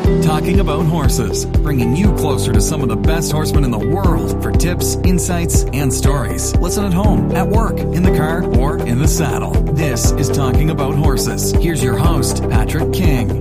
Talking About Horses, bringing you closer to some of the best horsemen in the world for tips, insights, and stories. Listen at home, at work, in the car, or in the saddle. This is Talking About Horses. Here's your host, Patrick King.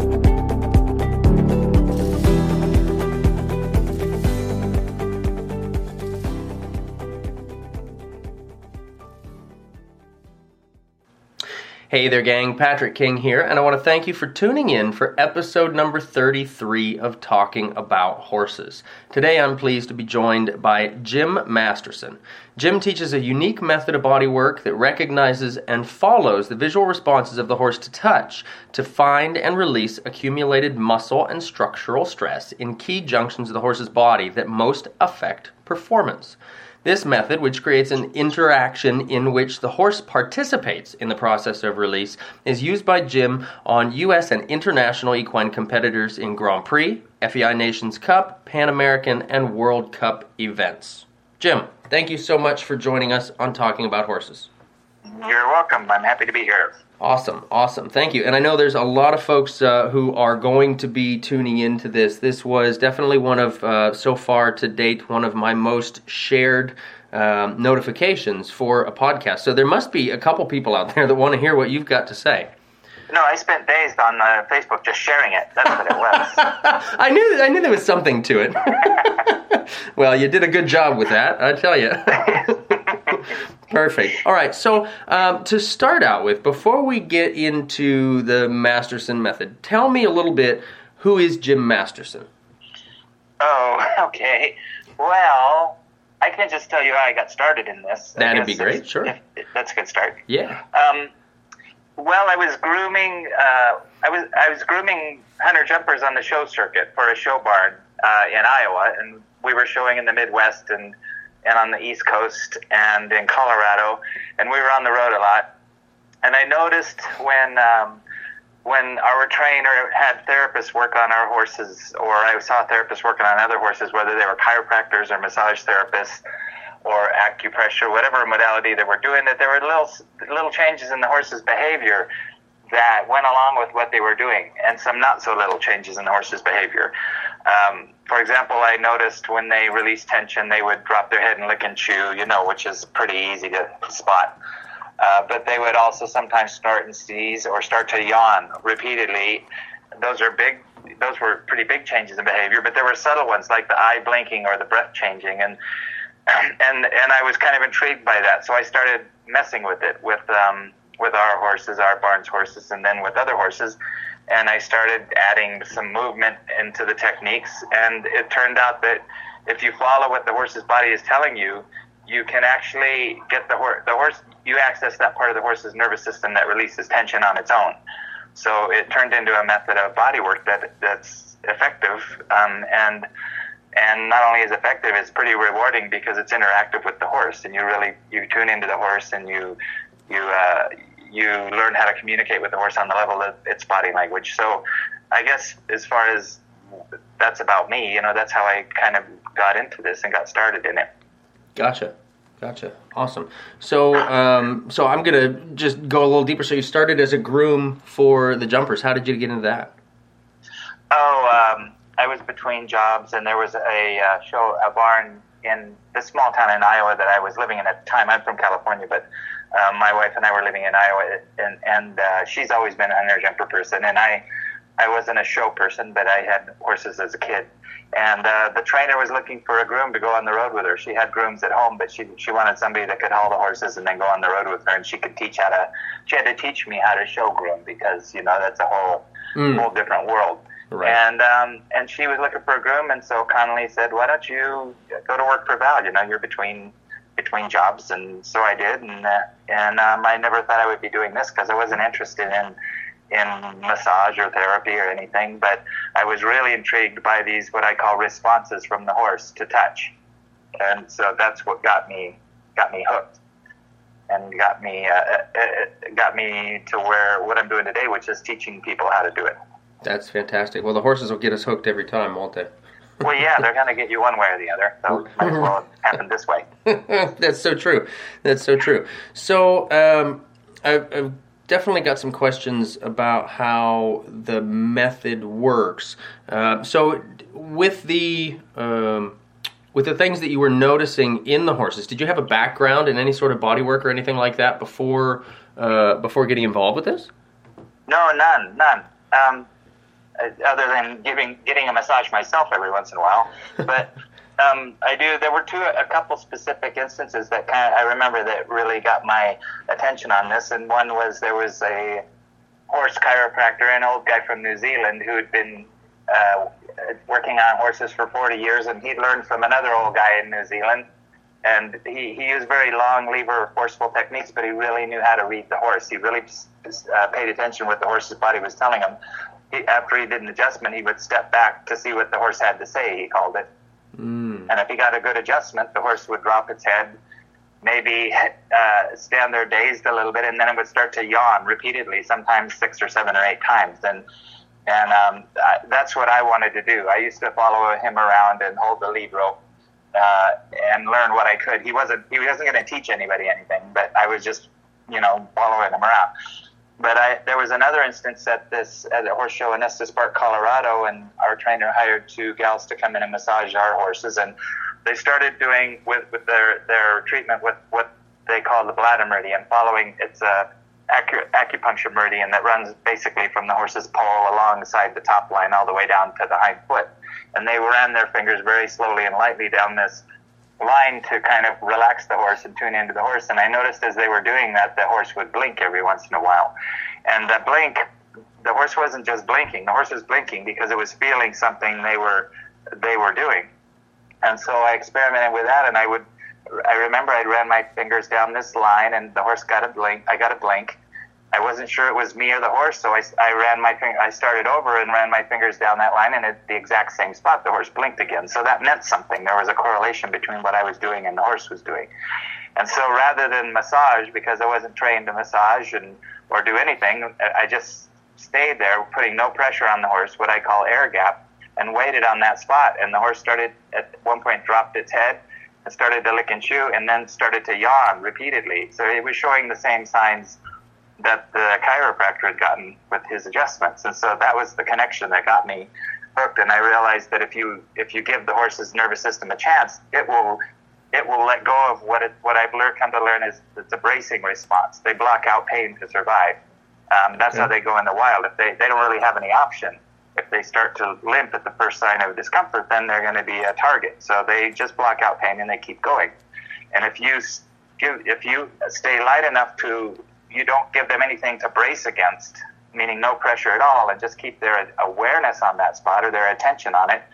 Hey there, gang. Patrick King here, and I want to thank you for tuning in for episode number 33 of Talking About Horses. Today, I'm pleased to be joined by Jim Masterson. Jim teaches a unique method of body work that recognizes and follows the visual responses of the horse to touch to find and release accumulated muscle and structural stress in key junctions of the horse's body that most affect performance. This method, which creates an interaction in which the horse participates in the process of release, is used by Jim on U.S. and international equine competitors in Grand Prix, FEI Nations Cup, Pan American, and World Cup events. Jim, thank you so much for joining us on Talking About Horses. You're welcome. I'm happy to be here. Awesome. Thank you. And I know there's a lot of folks who are going to be tuning into this. This was definitely one of, so far to date, one of my most shared notifications for a podcast. So there must be a couple people out there that want to hear what you've got to say. No, I spent days on Facebook just sharing it. That's what it was. I knew there was something to it. Well, you did a good job with that, I tell you. Perfect. All right, so to start out with, before we get into the Masterson method, tell me a little bit, who is Jim Masterson? Oh, okay. Well, I can just tell you how I got started in this. That'd be great, sure. That's a good start. Yeah. Well, I was grooming. I was grooming hunter jumpers on the show circuit for a show barn in Iowa, and we were showing in the Midwest and on the East Coast and in Colorado, and we were on the road a lot. And I noticed when our trainer had therapists work on our horses, or I saw therapists working on other horses, whether they were chiropractors or massage therapists or acupressure, whatever modality they were doing, that there were little changes in the horse's behavior that went along with what they were doing, and some not so little changes in the horse's behavior. For example, I noticed when they released tension, they would drop their head and lick and chew, which is pretty easy to spot. But they would also sometimes snort and sneeze or start to yawn repeatedly. Those were pretty big changes in behavior, but there were subtle ones like the eye blinking or the breath changing, and I was kind of intrigued by that. So I started messing with it with our horses, our barn's horses, and then with other horses. And I started adding some movement into the techniques, and it turned out that if you follow what the horse's body is telling you, you can actually get the horse, you access that part of the horse's nervous system that releases tension on its own. So it turned into a method of body work that's effective, and not only is effective, it's pretty rewarding because it's interactive with the horse, and you tune into the horse, and you learn how to communicate with the horse on the level of its body language. So I guess as far as that's about me, that's how I kind of got into this and got started in it. Gotcha. Awesome. So I'm going to just go a little deeper. So you started as a groom for the jumpers. How did you get into that? I was between jobs, and there was a barn in this small town in Iowa that I was living in at the time. I'm from California, but my wife and I were living in Iowa, and she's always been a hunter jumper person, and I wasn't a show person, but I had horses as a kid. And the trainer was looking for a groom to go on the road with her. She had grooms at home, but she wanted somebody that could haul the horses and then go on the road with her, and she had to teach me how to show groom, because that's a whole different world. Right. And she was looking for a groom, and so Connolly said, "Why don't you go to work for Val? You're between jobs." And so I did, and I never thought I would be doing this because I wasn't interested in massage or therapy or anything, but I was really intrigued by these what I call responses from the horse to touch, and so that's what got me hooked, and got me to where what I'm doing today, which is teaching people how to do it. That's fantastic. Well, the horses will get us hooked every time, won't they? Well, yeah, they're going to get you one way or the other, so it might as well happen this way. That's so true. So I've definitely got some questions about how the method works. So with the things that you were noticing in the horses, did you have a background in any sort of body work or anything like that before getting involved with this? No, none. Other than getting a massage myself every once in a while, but I do. There were a couple specific instances that I remember that really got my attention on this, and one was there was a horse chiropractor, an old guy from New Zealand who had been working on horses for 40 years, and he'd learned from another old guy in New Zealand, and he used very long lever forceful techniques, but he really knew how to read the horse. He really paid attention to what the horse's body was telling him. After he did an adjustment, he would step back to see what the horse had to say, he called it. And if he got a good adjustment, the horse would drop its head, maybe stand there dazed a little bit, and then it would start to yawn repeatedly, sometimes 6 or 7 or 8 times. And that's what I wanted to do. I used to follow him around and hold the lead rope and learn what I could. He wasn't going to teach anybody anything, but I was just, following him around. But there was another instance at a horse show in Estes Park, Colorado, and our trainer hired 2 gals to come in and massage our horses, and they started doing with their treatment with what they call the bladder meridian, it's a acupuncture meridian that runs basically from the horse's poll alongside the top line all the way down to the hind foot. And they ran their fingers very slowly and lightly down this line to kind of relax the horse and tune into the horse. And I noticed as they were doing that, the horse would blink every once in a while. And the blink, the horse wasn't just blinking. The horse was blinking because it was feeling something they were doing. And so I experimented with that, and I remember I ran my fingers down this line, and the horse got a blink. I got a blink. I wasn't sure it was me or the horse, so I started over and ran my fingers down that line, and at the exact same spot, the horse blinked again. So that meant something. There was a correlation between what I was doing and the horse was doing. And so rather than massage, because I wasn't trained to massage or do anything, I just stayed there, putting no pressure on the horse, what I call air gap, and waited on that spot. And the horse started, at one point, dropped its head and started to lick and chew, and then started to yawn repeatedly. So it was showing the same signs that the chiropractor had gotten with his adjustments. And so that was the connection that got me hooked. And I realized that if you give the horse's nervous system a chance, it will let go of what I've come to learn is it's a bracing response. They block out pain to survive. That's how they go in the wild. If they don't really have any option. If they start to limp at the first sign of discomfort, then they're going to be a target. So they just block out pain and they keep going. And if you stay light enough you don't give them anything to brace against, meaning no pressure at all, and just keep their awareness on that spot or their attention on it,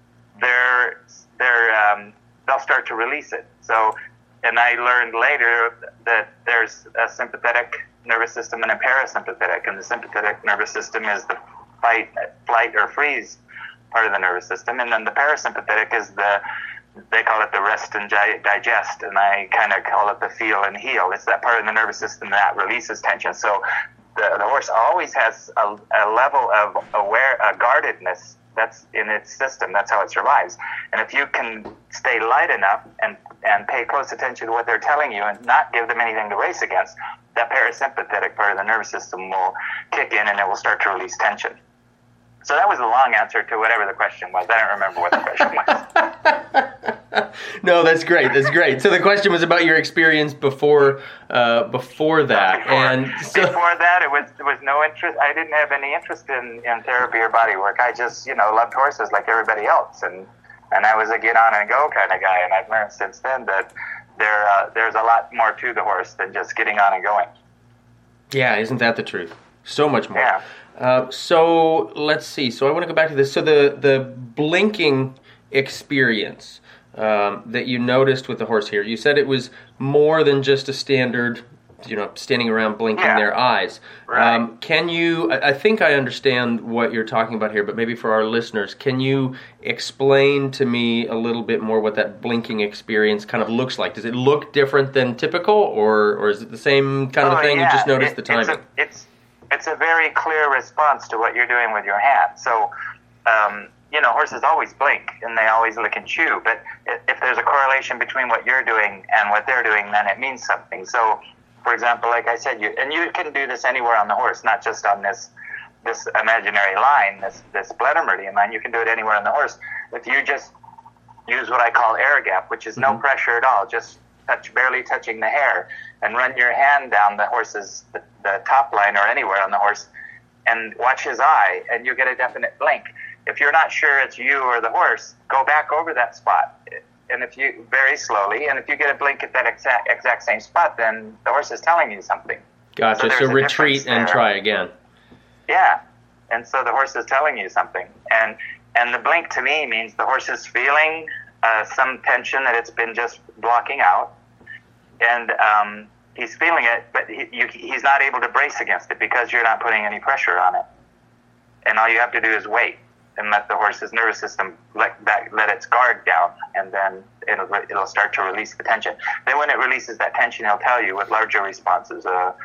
they'll start to release it. So, and I learned later that there's a sympathetic nervous system and a parasympathetic, and the sympathetic nervous system is the fight, flight, or freeze part of the nervous system, and then the parasympathetic is they call it the rest and digest, and I kind of call it the feel and heal. It's that part of the nervous system that releases tension. So the horse always has a level of guardedness that's in its system. That's how it survives. And if you can stay light enough and pay close attention to what they're telling you and not give them anything to race against, that parasympathetic part of the nervous system will kick in and it will start to release tension. So that was a long answer to whatever the question was. I don't remember what the question was. No, that's great. That's great. So the question was about your experience before that. Before that, it was no interest. I didn't have any interest in therapy or body work. I just, loved horses like everybody else, and I was a get on and go kind of guy. And I've learned since then that there's a lot more to the horse than just getting on and going. Yeah, isn't that the truth? So much more. Yeah. So let's see. So I want to go back to this. So the blinking experience that you noticed with the horse here, you said it was more than just a standard, standing around blinking their eyes. Right. I think I understand what you're talking about here, but maybe for our listeners, can you explain to me a little bit more what that blinking experience kind of looks like? Does it look different than typical, or is it the same kind of thing? You just noticed the timing. It's a very clear response to what you're doing with your hand. So, horses always blink and they always lick and chew. But if there's a correlation between what you're doing and what they're doing, then it means something. So, for example, like I said, you can do this anywhere on the horse, not just on this imaginary line, this bladder meridian line. You can do it anywhere on the horse. If you just use what I call air gap, which is no pressure at all, just barely touching the hair, and run your hand down the horse's the top line or anywhere on the horse, and watch his eye, and you get a definite blink. If you're not sure it's you or the horse, go back over that spot, and if you very slowly, and if you get a blink at that exact same spot, then the horse is telling you something. Gotcha. So retreat and try again. Yeah, and so the horse is telling you something, and the blink to me means the horse is feeling some tension that it's been just blocking out, and he's feeling it, but he's not able to brace against it because you're not putting any pressure on it. And all you have to do is wait and let the horse's nervous system let its guard down, and then it'll start to release the tension. Then when it releases that tension, he'll tell you with larger responses,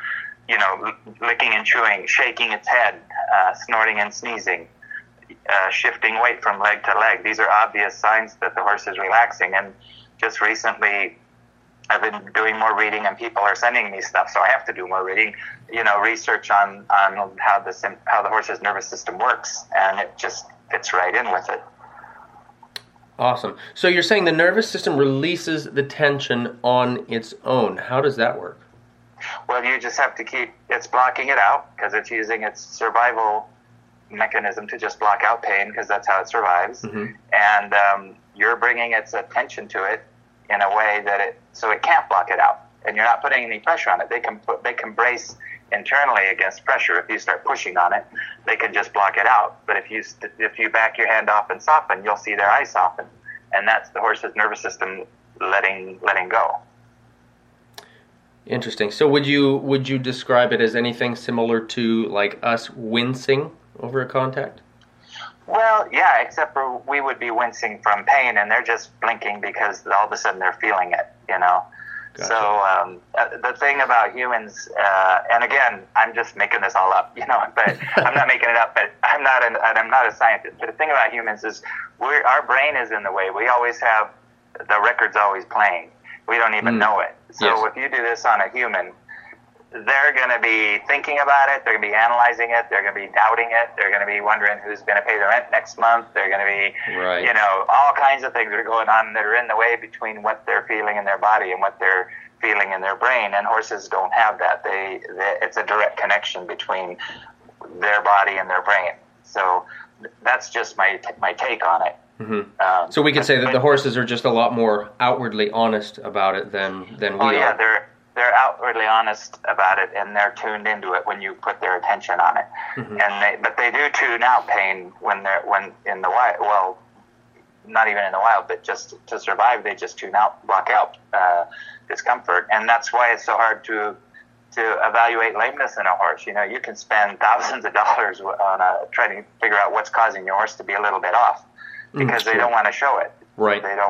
licking and chewing, shaking its head, snorting and sneezing, shifting weight from leg to leg. These are obvious signs that the horse is relaxing. And just recently, I've been doing more reading, and people are sending me stuff, so I have to do more reading. Research on how the horse's nervous system works, and it just fits right in with it. Awesome. So you're saying the nervous system releases the tension on its own. How does that work? Well, you just have to it's blocking it out because it's using its survival mechanism to just block out pain because that's how it survives. And you're bringing its attention to it in a way that so it can't block it out, and you're not putting any pressure on it. They can brace internally against pressure. If you start pushing on it, they can just block it out. But if you back your hand off and soften, you'll see their eye soften, and that's the horse's nervous system letting go. Interesting. So would you describe it as anything similar to like us wincing over a contact? Well, yeah, except for we would be wincing from pain, and they're just blinking because all of a sudden they're feeling it, Gotcha. So the thing about humans, and again, I'm just making this all up, but I'm not making it up, but I'm not a scientist. But the thing about humans is our brain is in the way. We always have the record's always playing. We don't even know it. So if you do this on a human, they're going to be thinking about it. They're going to be analyzing it. They're going to be doubting it. They're going to be wondering who's going to pay the rent next month. They're going to be, all kinds of things that are going on that are in the way between what they're feeling in their body and what they're feeling in their brain. And horses don't have that. It's a direct connection between their body and their brain. So that's just my take on it. So we could say that the horses are just a lot more outwardly honest about it than we are. Oh yeah, they're outwardly honest about it, and they're tuned into it when you put their attention on it. But they do tune out pain when in the wild. Well, not even in the wild, but just to survive, they just block out discomfort, and that's why it's so hard to evaluate lameness in a horse. You can spend thousands of dollars on trying to figure out what's causing your horse to be a little bit off, because they don't want to show it. Right. They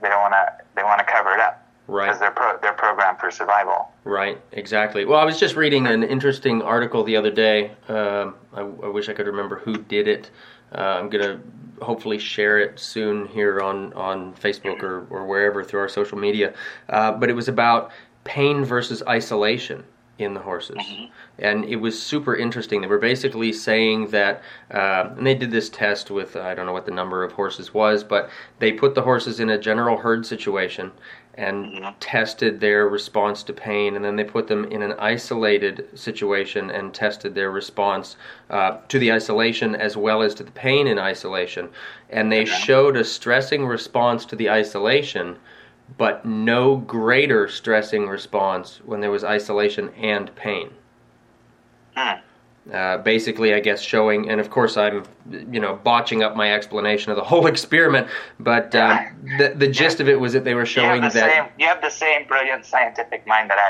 want to cover it up. Right. Because they're programmed for survival. Right, exactly. Well, I was just reading an interesting article the other day. I wish I could remember who did it. I'm going to hopefully share it soon here on Facebook or wherever through our social media. But it was about pain versus isolation in the horses. And it was super interesting. They were basically saying that, and they did this test with, I don't know what the number of horses was, but they put the horses in a general herd situation and tested their response to pain, and then they put them in an isolated situation and tested their response to the isolation as well as to the pain in isolation. And they showed a stressing response to the isolation, but no greater stressing response when there was isolation and pain. Basically, I guess showing, and of course I'm, botching up my explanation of the whole experiment, but the gist of it was that they were showing you have the same brilliant scientific mind that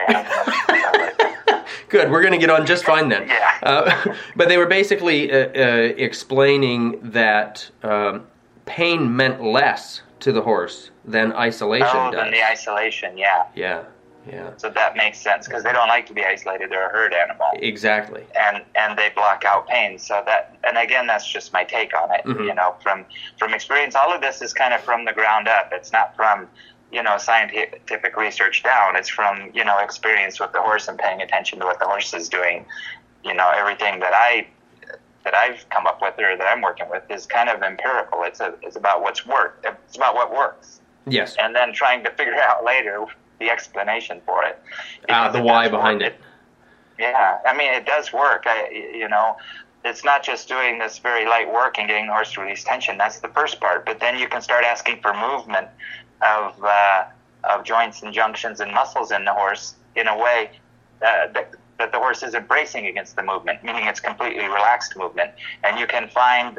I have. Good, we're going to get on just fine then. Yeah. But they were basically explaining that pain meant less to the horse than isolation does. Than the isolation, yeah. Yeah. So that makes sense, because they don't like to be isolated. They're a herd animal. Exactly. And they block out pain. So that, and again, that's just my take on it. From experience, all of this is kind of from the ground up. It's not from scientific research down. It's from, experience with the horse and paying attention to what the horse is doing. Everything that I've come up with or that I'm working with is kind of empirical. It's about It's about what works. Yes. And then trying to figure out later the explanation for it. The why behind it. Yeah, I mean, it does work. It's not just doing this very light work and getting the horse to release tension. That's the first part. But then you can start asking for movement of joints and junctions and muscles in the horse in a way that the horse isn't bracing against the movement, meaning it's completely relaxed movement. And you can find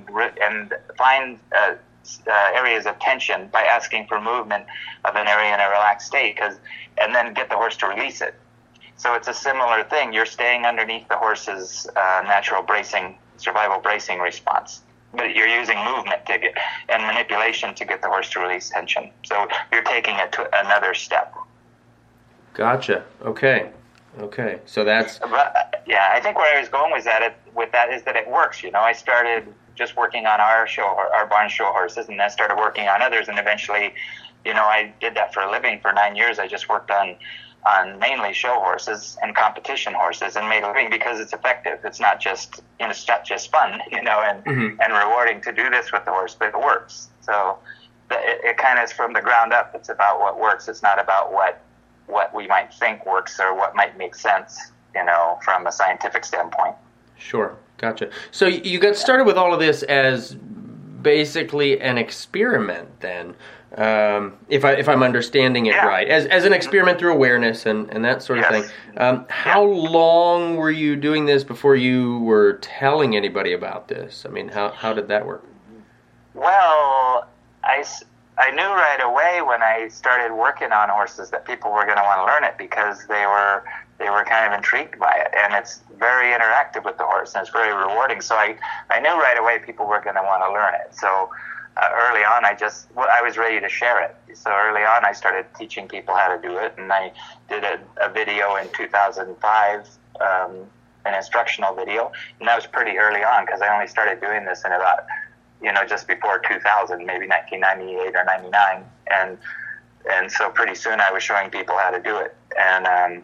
areas of tension by asking for movement of an area in a relaxed state, and then get the horse to release it. So it's a similar thing. You're staying underneath the horse's natural survival bracing response, but you're using movement and manipulation to get the horse to release tension. So you're taking it to another step. Gotcha. Okay. So that's... I think where I was going with that is that it works. I started just working on our barn show horses, and then started working on others, and eventually, I did that for a living for 9 years. I just worked on mainly show horses and competition horses, and made a living because it's effective. It's not just fun, and rewarding to do this with the horse, but it works. So it kind of is from the ground up. It's about what works. It's not about what we might think works or what might make sense, from a scientific standpoint. Sure, gotcha. So you got started with all of this as basically an experiment, then, if I'm understanding it right, as an experiment through awareness and that sort of thing. How long were you doing this before you were telling anybody about this? I mean, how did that work? Well, I knew right away when I started working on horses that people were going to want to learn it, because they were kind of intrigued by it, and it's very interactive with the horse, and it's very rewarding. So I knew right away people were going to want to learn it. So early on, I was ready to share it. So early on, I started teaching people how to do it, and I did a video in 2005, an instructional video, and that was pretty early on, because I only started doing this in about, just before 2000, maybe 1998 or 99, and so pretty soon I was showing people how to do it. And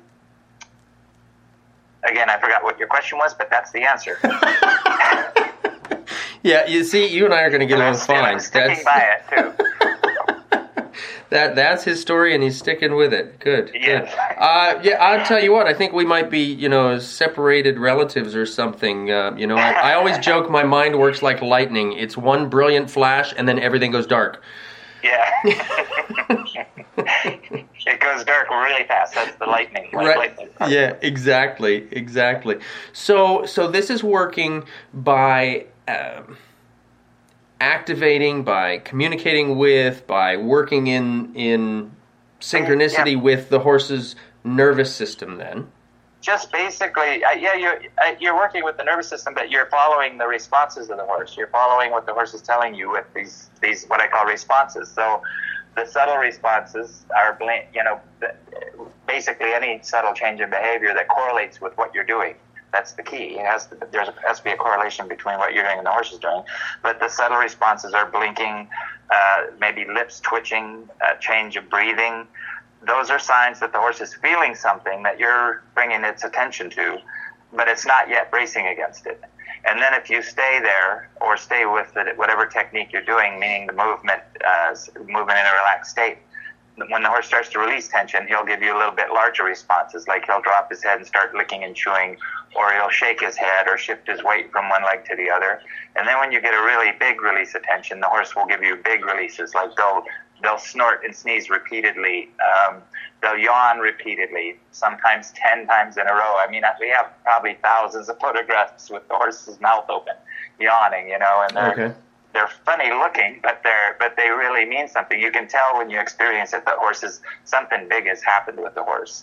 again, I forgot what your question was, but that's the answer. Yeah, you see, you and I are going to get along fine. I'm sticking by it, too. That's his story, and he's sticking with it. Good. Yes. Good. I'll tell you what, I think we might be, separated relatives or something. I always joke my mind works like lightning. It's one brilliant flash, and then everything goes dark. Yeah. It goes dark really fast. That's the lightning. Right. Lightning. Yeah, exactly. So this is working by activating, by communicating with, by working in synchronicity with the horse's nervous system, then. Just basically, you're working with the nervous system, but you're following the responses of the horse. You're following what the horse is telling you with these what I call responses. So the subtle responses are, basically any subtle change in behavior that correlates with what you're doing. That's the key. There has to be a correlation between what you're doing and the horse is doing. But the subtle responses are blinking, maybe lips twitching, change of breathing. Those are signs that the horse is feeling something that you're bringing its attention to, but it's not yet bracing against it. And then if you stay there or stay with it, whatever technique you're doing, meaning the movement in a relaxed state, when the horse starts to release tension, he'll give you a little bit larger responses, like he'll drop his head and start licking and chewing, or he'll shake his head or shift his weight from one leg to the other. And then when you get a really big release of tension, the horse will give you big releases, like they'll snort and sneeze repeatedly. They'll yawn repeatedly, sometimes 10 times in a row. I mean, we have probably thousands of photographs with the horse's mouth open, yawning, and they're funny looking, but they really mean something. You can tell when you experience it that something big has happened with the horse.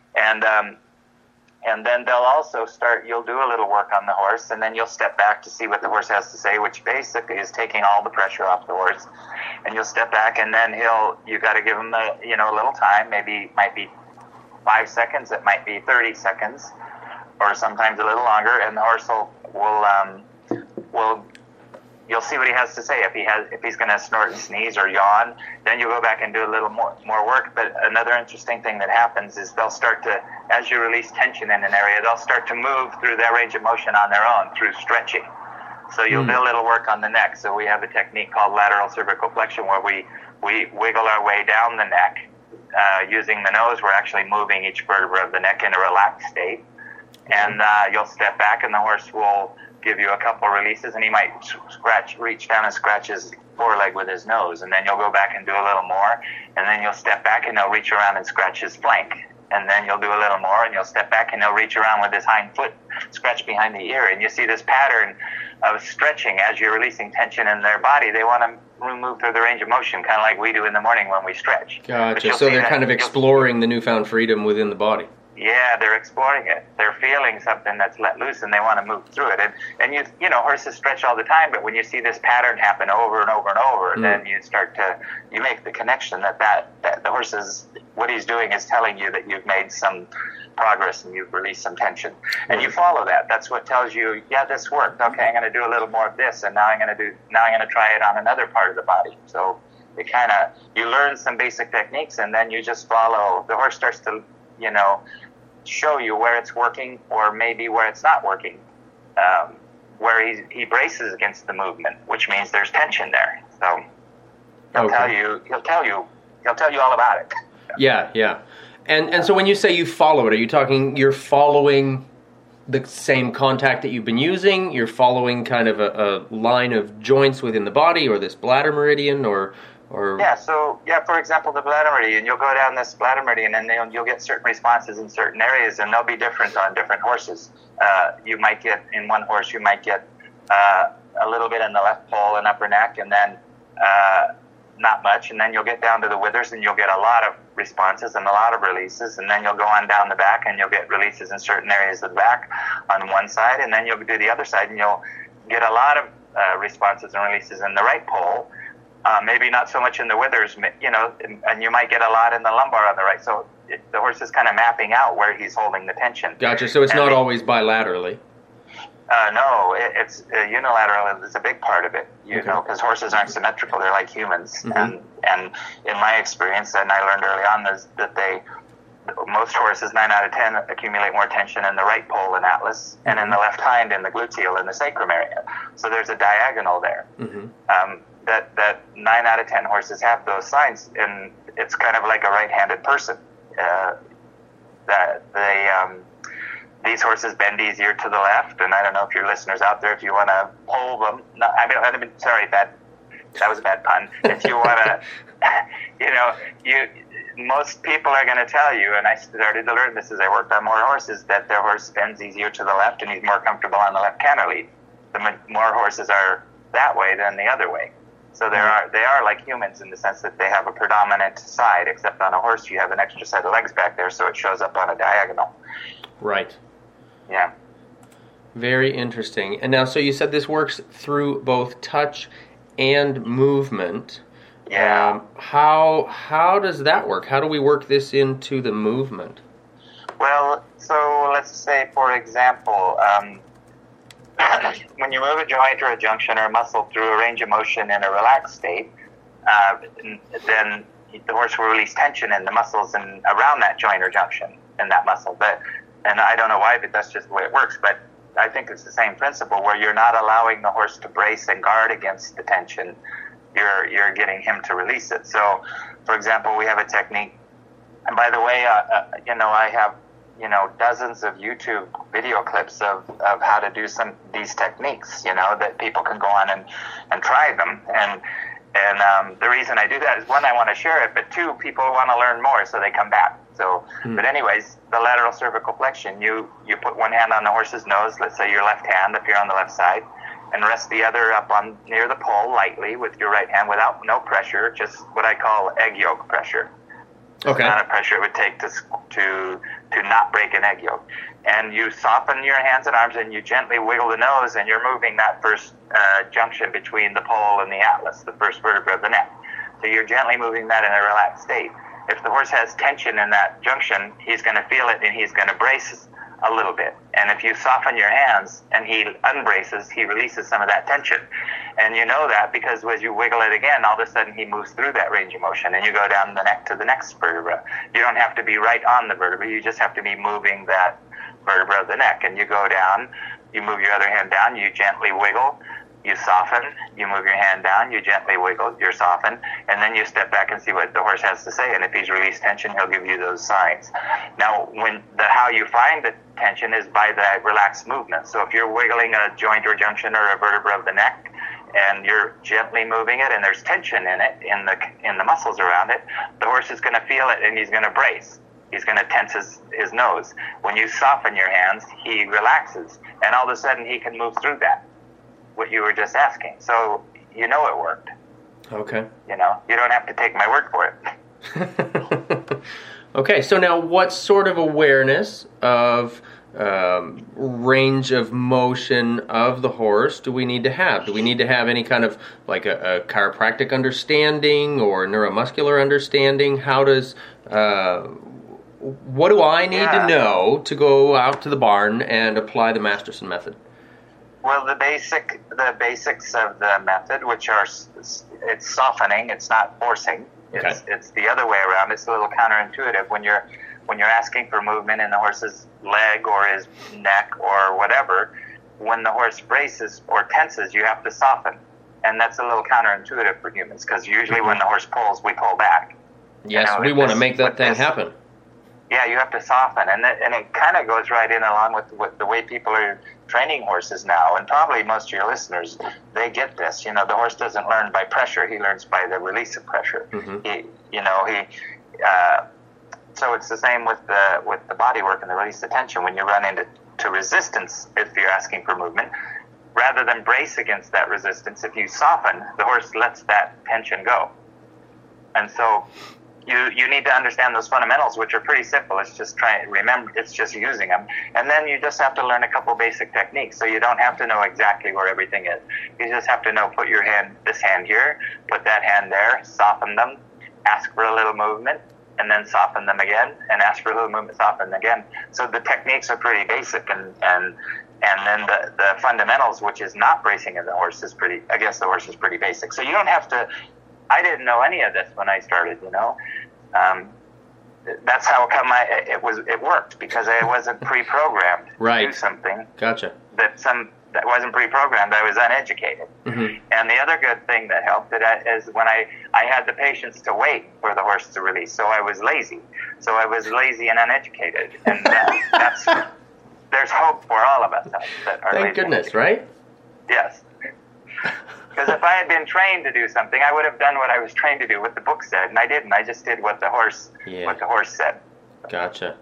And then they'll also you'll do a little work on the horse, and then you'll step back to see what the horse has to say, which basically is taking all the pressure off the horse. And you'll step back, and then you got to give him a little time. It might be 5 seconds, it might be 30 seconds, or sometimes a little longer, and the horse will you'll see what he has to say. If he's going to snort and sneeze or yawn, then you go back and do a little more work. But another interesting thing that happens is they'll start to, as you release tension in an area, they'll start to move through their range of motion on their own through stretching. So you'll do a little work on the neck. So we have a technique called lateral cervical flexion where we wiggle our way down the neck. Using the nose, we're actually moving each vertebra of the neck in a relaxed state. And you'll step back and the horse will give you a couple releases, and he might reach down and scratch his foreleg with his nose, and then you'll go back and do a little more, and then you'll step back and he'll reach around and scratch his flank, and then you'll do a little more, and you'll step back and he'll reach around with his hind foot, scratch behind the ear, and you see this pattern of stretching as you're releasing tension in their body. They want to move through the range of motion, kind of like we do in the morning when we stretch. Gotcha. So they're kind of exploring the newfound freedom within the body. Yeah, they're exploring it. They're feeling something that's let loose, and they want to move through it. And you know, horses stretch all the time, but when you see this pattern happen over and over and over, then you make the connection that the horse is, what he's doing is telling you that you've made some progress and you've released some tension. And you follow that. That's what tells you, yeah, this worked. Okay, I'm going to do a little more of this, and now I'm going to try it on another part of the body. So it you learn some basic techniques, and then you just follow. The horse starts to, show you where it's working or maybe where it's not working, where he braces against the movement, which means there's tension there. So he'll tell you all about it. Yeah. And so when you say you follow it, are you talking you're following the same contact that you've been using? You're following kind of a line of joints within the body, or this bladder meridian, or for example, the bladder meridian, you'll go down this bladder meridian and you'll get certain responses in certain areas, and they'll be different on different horses. You might get, in one horse, a little bit in the left pole and upper neck, and then not much, and then you'll get down to the withers and you'll get a lot of responses and a lot of releases, and then you'll go on down the back and you'll get releases in certain areas of the back on one side, and then you'll do the other side and you'll get a lot of responses and releases in the right pole. Maybe not so much in the withers, and you might get a lot in the lumbar on the right. So the horse is kind of mapping out where he's holding the tension. Gotcha. So it's not always bilaterally. No, it's unilateral is a big part of it, know, because horses aren't symmetrical. They're like humans. And in my experience, and I learned early on, is that most horses, 9 out of 10, accumulate more tension in the right pole and atlas, and in the left hind in the gluteal and the sacrum area. So there's a diagonal there. That 9 out of 10 horses have those signs, and it's kind of like a right-handed person. These horses bend easier to the left, and I don't know if your listeners out there, if you want to pull them. No, sorry, that was a bad pun. If you want to, most people are going to tell you, and I started to learn this as I worked on more horses, that their horse bends easier to the left, and he's more comfortable on the left canter lead. The more horses are that way than the other way. So they are like humans in the sense that they have a predominant side, except on a horse you have an extra set of legs back there, so it shows up on a diagonal. Right. Yeah. Very interesting. And now, so you said this works through both touch and movement. Yeah. How does that work? How do we work this into the movement? Well, so let's say, for example, when you move a joint or a junction or a muscle through a range of motion in a relaxed state, then the horse will release tension in the muscles and around that joint or junction in that muscle. And I don't know why, but that's just the way it works. But I think it's the same principle where you're not allowing the horse to brace and guard against the tension. You're getting him to release it. So, for example, we have a technique. And by the way, I have dozens of YouTube video clips of how to do some of these techniques, that people can go on and try them. And the reason I do that is, one, I want to share it, but two, people want to learn more, so they come back. So, but anyways, the lateral cervical flexion, you put one hand on the horse's nose, let's say your left hand up here on the left side, and rest the other up on near the pole lightly with your right hand without no pressure, just what I call egg yolk pressure. Okay. The amount of pressure it would take to not break an egg yolk. And you soften your hands and arms and you gently wiggle the nose, and you're moving that first junction between the pole and the atlas, the first vertebra of the neck. So you're gently moving that in a relaxed state. If the horse has tension in that junction, he's going to feel it and he's going to brace a little bit. And if you soften your hands and he unbraces, he releases some of that tension. And you know that because as you wiggle it again, all of a sudden he moves through that range of motion, and you go down the neck to the next vertebra. You don't have to be right on the vertebra. You just have to be moving that vertebra of the neck. And you go down, you move your other hand down, you gently wiggle, you soften, you move your hand down, you gently wiggle, you soften, and then you step back and see what the horse has to say. And if he's released tension, he'll give you those signs. Now, how you find the tension is by the relaxed movement. So if you're wiggling a joint or junction or a vertebra of the neck, and you're gently moving it, and there's tension in it, in the muscles around it, the horse is going to feel it, and he's going to brace. He's going to tense his nose. When you soften your hands, he relaxes, and all of a sudden he can move through that, what you were just asking. So you know it worked. Okay. You don't have to take my word for it. Okay, so now what sort of awareness of range of motion of the horse do we need to have? Do we need to have any kind of like a chiropractic understanding or neuromuscular understanding? How does what do I need to know to go out to the barn and apply the Masterson method? Well, the basics of the method, which are it's softening, it's not forcing. Okay. It's the other way around. It's a little counterintuitive when you're asking for movement in the horse's leg or his neck or whatever. When the horse braces or tenses, you have to soften, and that's a little counterintuitive for humans because usually when the horse pulls, we pull back. Yes, we want to make that thing happen. Yeah, you have to soften, and it kind of goes right in along with the way people are training horses now, and probably most of your listeners, they get this. The horse doesn't learn by pressure; he learns by the release of pressure. Mm-hmm. So it's the same with the body work and the release of tension. When you run into resistance, if you're asking for movement, rather than brace against that resistance, if you soften, the horse lets that tension go, and so. You need to understand those fundamentals, which are pretty simple. It's just it's just using them. And then you just have to learn a couple basic techniques. So you don't have to know exactly where everything is. You just have to know, put your hand, this hand here, put that hand there, soften them, ask for a little movement, and then soften them again, and ask for a little movement, soften again. So the techniques are pretty basic, and then the fundamentals, which is not bracing in the horse, is pretty basic. So you don't have to. I didn't know any of this when I started, That's how come it worked, because I wasn't pre-programmed to do something. Gotcha. That wasn't pre-programmed. I was uneducated. Mm-hmm. And the other good thing that helped is when I had the patience to wait for the horse to release. So I was lazy. So I was lazy and uneducated. And there's hope for all of us that are lazy. Thank goodness, right? Yes. Because if I had been trained to do something, I would have done what I was trained to do, what the book said, and I didn't. I just did what the horse said. Gotcha.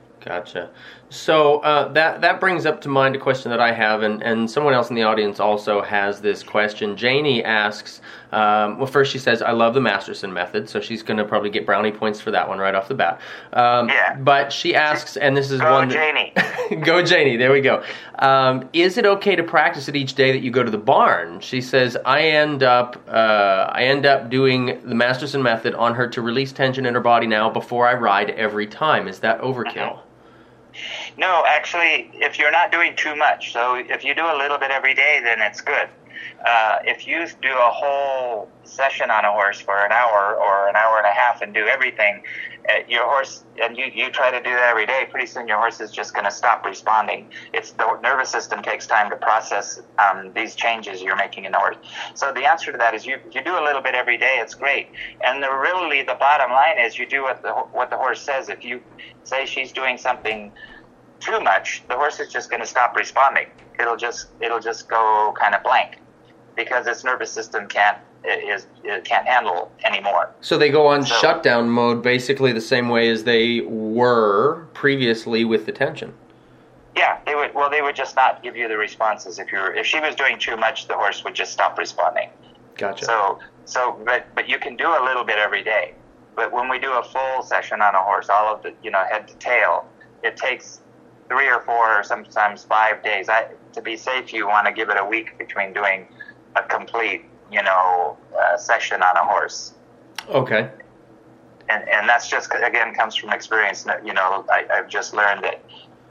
So that brings up to mind a question that I have, and someone else in the audience also has this question. Janie asks, first she says, I love the Masterson method, so she's going to probably get brownie points for that one right off the bat. But she asks, and this is one... Janie. Go Janie, there we go. Is it okay to practice it each day that you go to the barn? She says, I end up doing the Masterson method on her to release tension in her body now before I ride every time. Is that overkill? No, actually, if you're not doing too much, so if you do a little bit every day, then it's good. If you do a whole session on a horse for an hour or an hour and a half and do everything, your horse, and you try to do that every day, pretty soon your horse is just going to stop responding. The nervous system takes time to process these changes you're making in the horse. So the answer to that is you do a little bit every day, it's great. And the bottom line is you do what the horse says. If you say she's doing something too much, the horse is just going to stop responding. It'll just go kind of blank because its nervous system can't handle anymore. So they go on shutdown mode basically the same way as they were previously with the tension. Yeah, they would just not give you the responses. If she was doing too much, the horse would just stop responding. Gotcha. But you can do a little bit every day. But when we do a full session on a horse, all of the head to tail, it takes 3 or 4 or sometimes 5 days. To be safe, you want to give it a week between doing a complete session on a horse. Okay. And that's just, again, comes from experience. I've just learned that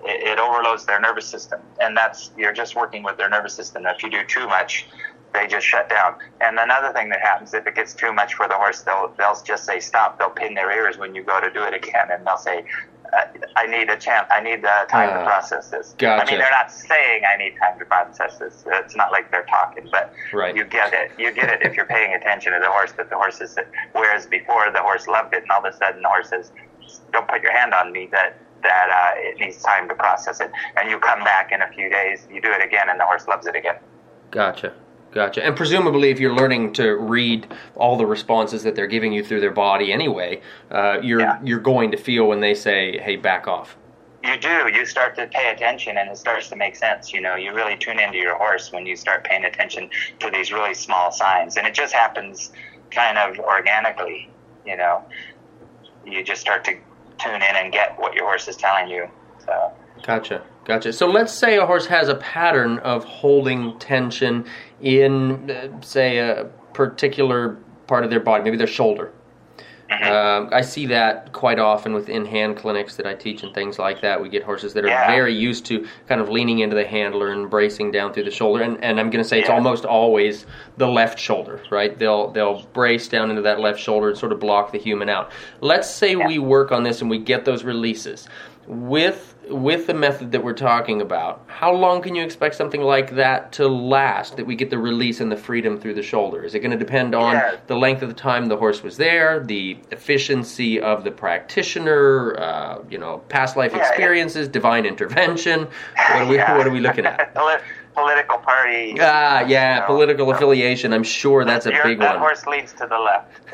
it overloads their nervous system, and you're just working with their nervous system. If you do too much, they just shut down. And another thing that happens, if it gets too much for the horse, they'll just say stop. They'll pin their ears when you go to do it again, and they'll say, I need a chance. I need time to process this. Gotcha. I mean, they're not saying I need time to process this. It's not like they're talking, but you get it. You get it if you're paying attention to the horse, that the horse is, whereas before the horse loved it, and all of a sudden the horse says, don't put your hand on me, that it needs time to process it. And you come back in a few days, you do it again, and the horse loves it again. Gotcha. And presumably, if you're learning to read all the responses that they're giving you through their body anyway, you're going to feel when they say, hey, back off. You do. You start to pay attention, and it starts to make sense. You really tune into your horse when you start paying attention to these really small signs. And it just happens kind of organically, You just start to tune in and get what your horse is telling you. So. Gotcha. So let's say a horse has a pattern of holding tension in, say, a particular part of their body, maybe their shoulder. Mm-hmm. I see that quite often with in-hand clinics that I teach and things like that. We get horses that are very used to kind of leaning into the handler and bracing down through the shoulder. And I'm going to say it's almost always the left shoulder, right? They'll brace down into that left shoulder and sort of block the human out. Let's say we work on this and we get those releases. With the method that we're talking about, how long can you expect something like that to last, that we get the release and the freedom through the shoulder? Is it going to depend on the length of the time the horse was there, the efficiency of the practitioner, past life experiences, divine intervention? What are we looking at? Political party. Political affiliation. I'm sure that's a big one. That horse leads to the left,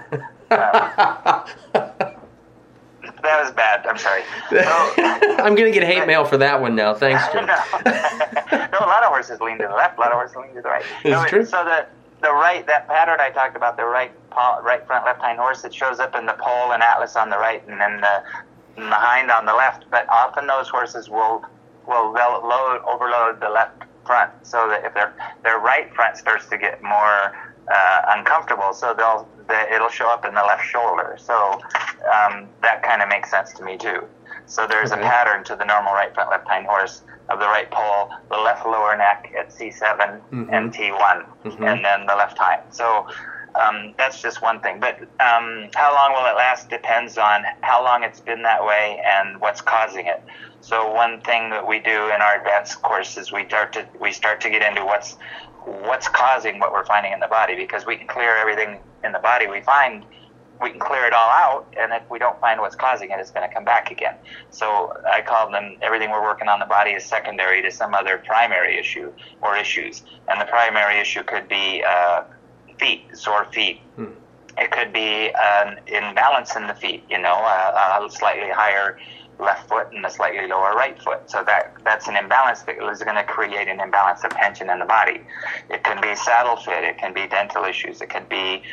so... That was bad. I'm sorry. I'm going to get hate mail for that one now. Thanks, Jim. No, a lot of horses lean to the left. A lot of horses lean to the right. It's true. So the right, that pattern I talked about, the right front left hind horse, it shows up in the pole and atlas on the right, and then the hind on the left. But often those horses will overload the left front, so that if their right front starts to get more uncomfortable, so it'll show up in the left shoulder. So that kind of makes sense to me too. So there's a pattern to the normal right front left hind horse of the right pole, the left lower neck at C7 and T1, and then the left hind. So that's just one thing. But how long will it last depends on how long it's been that way and what's causing it. So one thing that we do in our advanced course is we start to get into what's causing what we're finding in the body, because we can clear everything in the body we find. We can clear it all out, and if we don't find what's causing it, it's going to come back again. So I call them, everything we're working on the body is secondary to some other primary issue or issues. And the primary issue could be sore feet. It could be an imbalance in the feet, a slightly higher left foot and a slightly lower right foot. So that's an imbalance that is going to create an imbalance of tension in the body. It can be saddle fit. It can be dental issues. It could be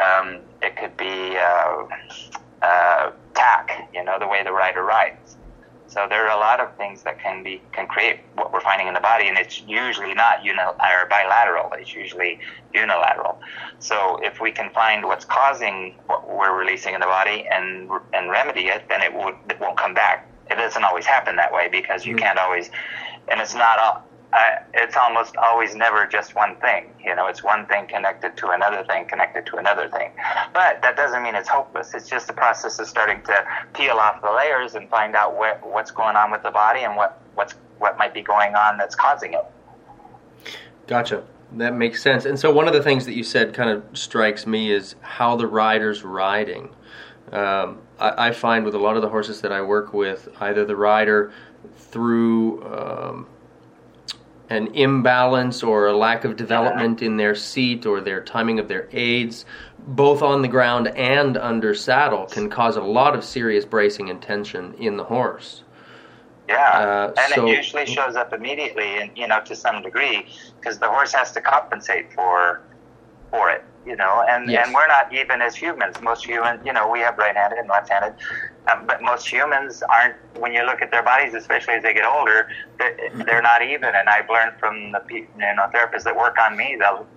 tack, the way the rider rides. So there are a lot of things that can create what we're finding in the body, and it's usually not bilateral. It's usually unilateral. So if we can find what's causing what we're releasing in the body and remedy it, then it won't come back. It doesn't always happen that way, because you can't always, and it's not. It's almost always never just one thing. It's one thing connected to another thing, connected to another thing. But that doesn't mean it's hopeless. It's just the process of starting to peel off the layers and find out what's going on with the body and what might be going on that's causing it. Gotcha. That makes sense. And so one of the things that you said kind of strikes me is how the rider's riding. I find with a lot of the horses that I work with, either the rider through an imbalance or a lack of development in their seat or their timing of their aids, both on the ground and under saddle, can cause a lot of serious bracing and tension in the horse. And it usually shows up immediately, and to some degree, because the horse has to compensate for it. And we're not even as humans. Most humans, we have right-handed and left-handed, but most humans aren't. When you look at their bodies, especially as they get older, they're not even. And I've learned from the therapists that work on me,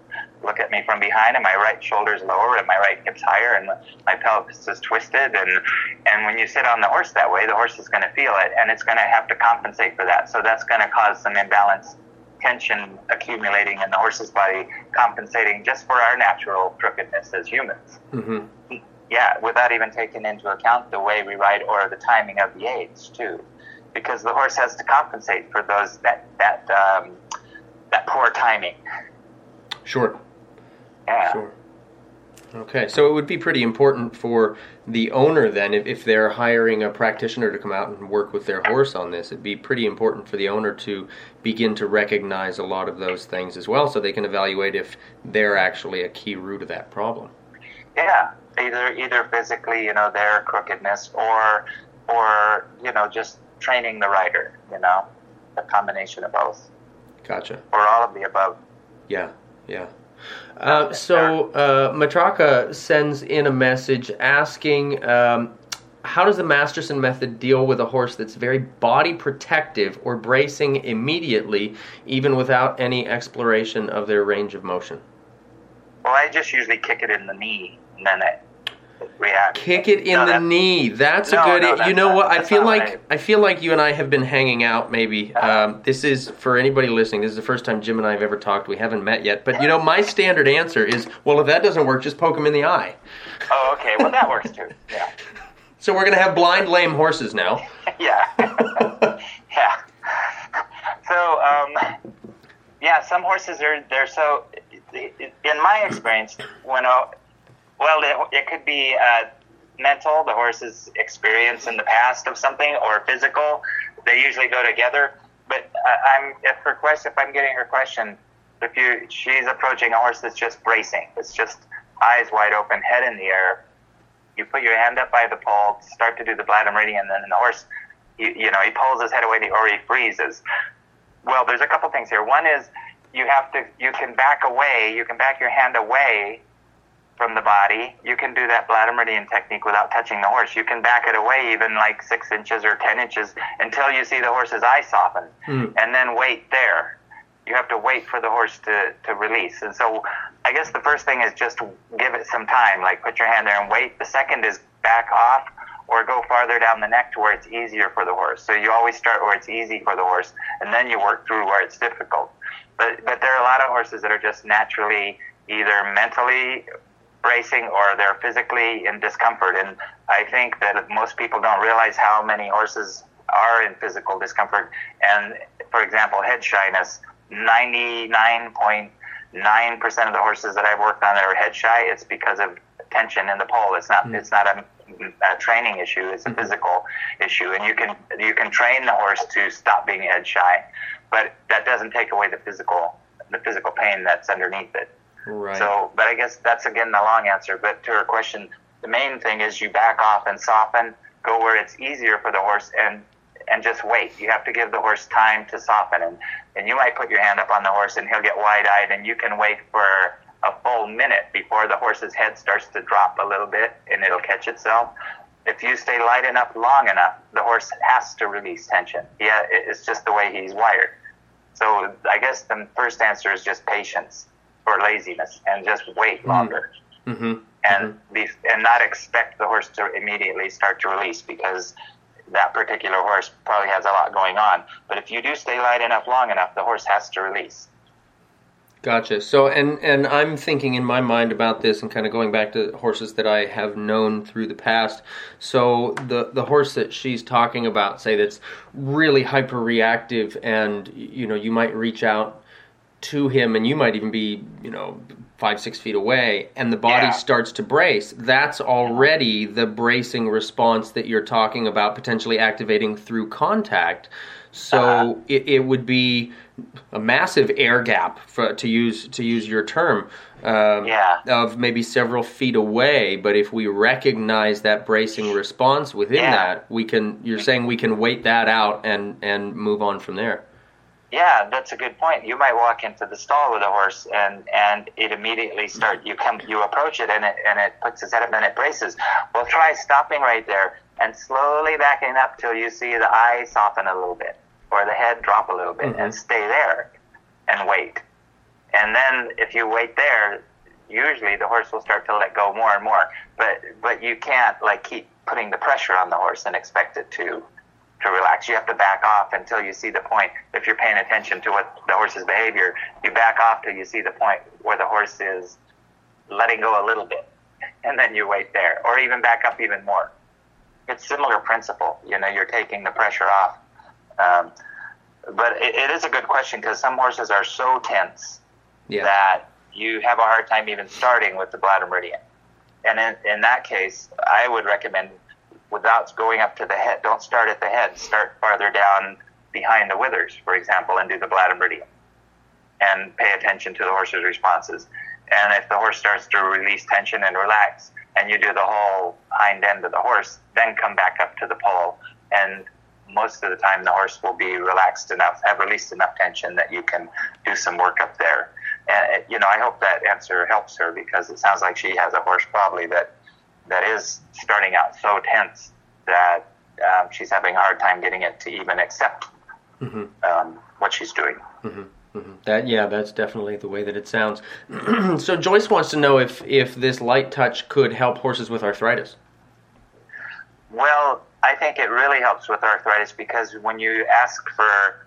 look at me from behind, and my right shoulder's lower, and my right hip's higher, and my pelvis is twisted. And when you sit on the horse that way, the horse is going to feel it, and it's going to have to compensate for that. So that's going to cause some imbalance, tension accumulating in the horse's body, compensating just for our natural crookedness as humans. Mm-hmm. Yeah, without even taking into account the way we ride or the timing of the aids too, because the horse has to compensate for those that poor timing. Sure. Yeah. Sure. Okay, so it would be pretty important for the owner then, if they're hiring a practitioner to come out and work with their horse on this, it'd be pretty important for the owner to begin to recognize a lot of those things as well, so they can evaluate if they're actually a key root of that problem. Yeah, either physically, their crookedness, or just training the rider, a combination of both. Gotcha. Or all of the above. Yeah. So Matraka sends in a message asking, how does the Masterson method deal with a horse that's very body protective or bracing immediately, even without any exploration of their range of motion? Well, I just usually kick it in the knee, and then it reacts. Kick it in the knee. That's a good. You know what? I feel like you and I have been hanging out. Maybe this is, for anybody listening, this is the first time Jim and I have ever talked. We haven't met yet, but my standard answer is, well, if that doesn't work, just poke him in the eye. Oh, okay. Well, that works too. Yeah. So we're gonna have blind, lame horses now. Yeah. Yeah. So, some horses they're so. In my experience, it could be mental, the horse's experience in the past of something, or physical. They usually go together. But if I'm getting her question, she's approaching a horse that's just bracing. It's just eyes wide open, head in the air. You put your hand up by the pole, start to do the bladder meridian, and then the horse, he pulls his head away or he freezes. Well, there's a couple things here. One is you can back away. You can back your hand away from the body. You can do that bladder meridian technique without touching the horse. You can back it away even like 6 inches or 10 inches until you see the horse's eye soften, and then wait there. You have to wait for the horse to release. And so I guess the first thing is just give it some time, like put your hand there and wait. The second is back off or go farther down the neck to where it's easier for the horse. So you always start where it's easy for the horse, and then you work through where it's difficult. But there are a lot of horses that are just naturally either mentally bracing or they're physically in discomfort. And I think that most people don't realize how many horses are in physical discomfort. And for example, head shyness, 99.9% of the horses that I've worked on that are head shy, it's because of tension in the pole. It's not a training issue, it's a physical issue. And you can train the horse to stop being head shy, but that doesn't take away the physical pain that's underneath it. Right. So, but I guess that's again the long answer. But to her question, the main thing is you back off and soften, go where it's easier for the horse, and just wait. You have to give the horse time to soften, and you might put your hand up on the horse and he'll get wide-eyed, and you can wait for a full minute before the horse's head starts to drop a little bit and it'll catch itself. If you stay light enough long enough, the horse has to release tension. Yeah, it's just the way he's wired. So I guess the first answer is just patience or laziness, and just wait longer. Mm-hmm. And not expect the horse to immediately start to release, because that particular horse probably has a lot going on. But if you do stay light enough long enough, the horse has to release. Gotcha. So, and I'm thinking in my mind about this and kind of going back to horses that I have known through the past. So the horse that she's talking about, say, that's really hyper-reactive, and, you might reach out to him and you might even be, 5-6 feet away, and the body starts to brace. That's already the bracing response that you're talking about potentially activating through contact. So it would be a massive air gap, to use your term, of maybe several feet away. But if we recognize that bracing response within that, you're saying we can wait that out and move on from there. Yeah, that's a good point. You might walk into the stall with a horse and it immediately you approach it and it puts its head up and it braces. Well, try stopping right there and slowly backing up till you see the eye soften a little bit or the head drop a little bit, and stay there and wait. And then if you wait there, usually the horse will start to let go more and more. But you can't like keep putting the pressure on the horse and expect it to relax. You have to back off until you see the point. If you're paying attention to what the horse's behavior, you back off till you see the point where the horse is letting go a little bit, and then you wait there, or even back up even more. It's similar principle. You're taking the pressure off. But it is a good question, because some horses are so tense that you have a hard time even starting with the bladder meridian. And in that case, I would recommend, without going up to the head, don't start at the head. Start farther down behind the withers, for example, and do the bladder meridian. And pay attention to the horse's responses. And if the horse starts to release tension and relax, and you do the whole hind end of the horse, then come back up to the pole. And most of the time, the horse will be relaxed enough, have released enough tension that you can do some work up there. And, I hope that answer helps her, because it sounds like she has a horse probably that is starting out so tense that she's having a hard time getting it to even accept what she's doing. That's definitely the way that it sounds. So Joyce wants to know if this light touch could help horses with arthritis. Well, I think it really helps with arthritis, because when you ask for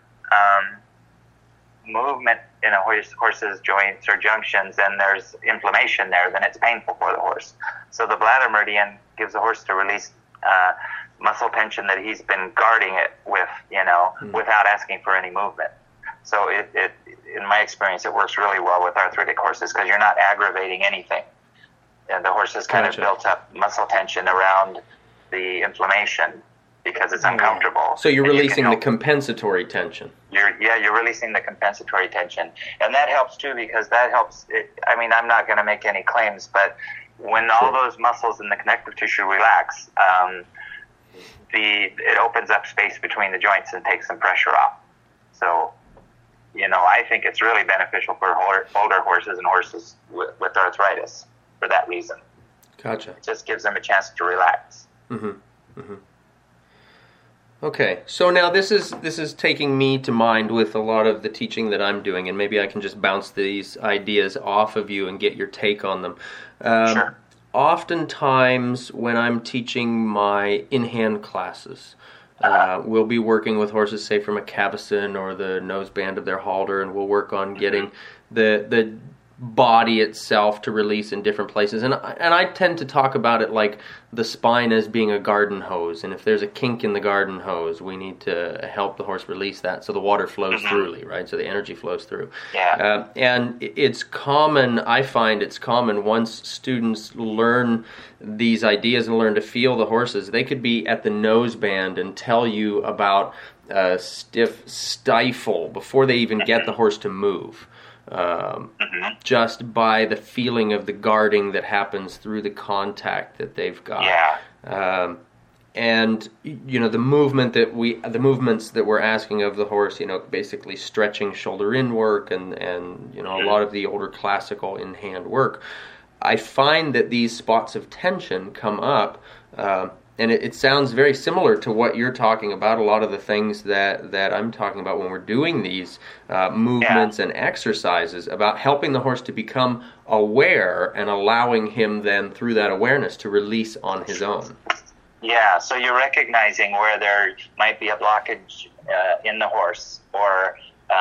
movement in a horse's joints or junctions and there's inflammation there, then it's painful for the horse. So the bladder meridian gives the horse to release muscle tension that he's been guarding it with, without asking for any movement. So it in my experience, it works really well with arthritic horses, because you're not aggravating anything. And the horse has kind of built up muscle tension around the inflammation because it's uncomfortable. So you're releasing the compensatory tension. You're releasing the compensatory tension. And that helps too, because that helps. I'm not going to make any claims, but when all those muscles in the connective tissue relax, it opens up space between the joints and takes some pressure off. So, I think it's really beneficial for older horses and horses with arthritis for that reason. Gotcha. It just gives them a chance to relax. Okay, so now this is taking me to mind with a lot of the teaching that I'm doing, and maybe I can just bounce these ideas off of you and get your take on them. Sure. Oftentimes, when I'm teaching my in-hand classes, we'll be working with horses, say from a cavesson or the noseband of their halter, and we'll work on getting the body itself to release in different places. And I tend to talk about it like the spine as being a garden hose, and if there's a kink in the garden hose, we need to help the horse release that so the water flows through, right? So the energy flows through. Yeah. And it's common, I find it's common, once students learn these ideas and learn to feel the horses, they could be at the noseband and tell you about a stiff stifle before they even get the horse to move. Just by the feeling of the guarding that happens through the contact that they've got. Yeah. And the movements that we're asking of the horse, basically stretching shoulder in work and a lot of the older classical in hand work. I find that these spots of tension come up, and it sounds very similar to what you're talking about, a lot of the things that I'm talking about when we're doing these movements and exercises, about helping the horse to become aware and allowing him then, through that awareness, to release on his own. Yeah, so you're recognizing where there might be a blockage in the horse, or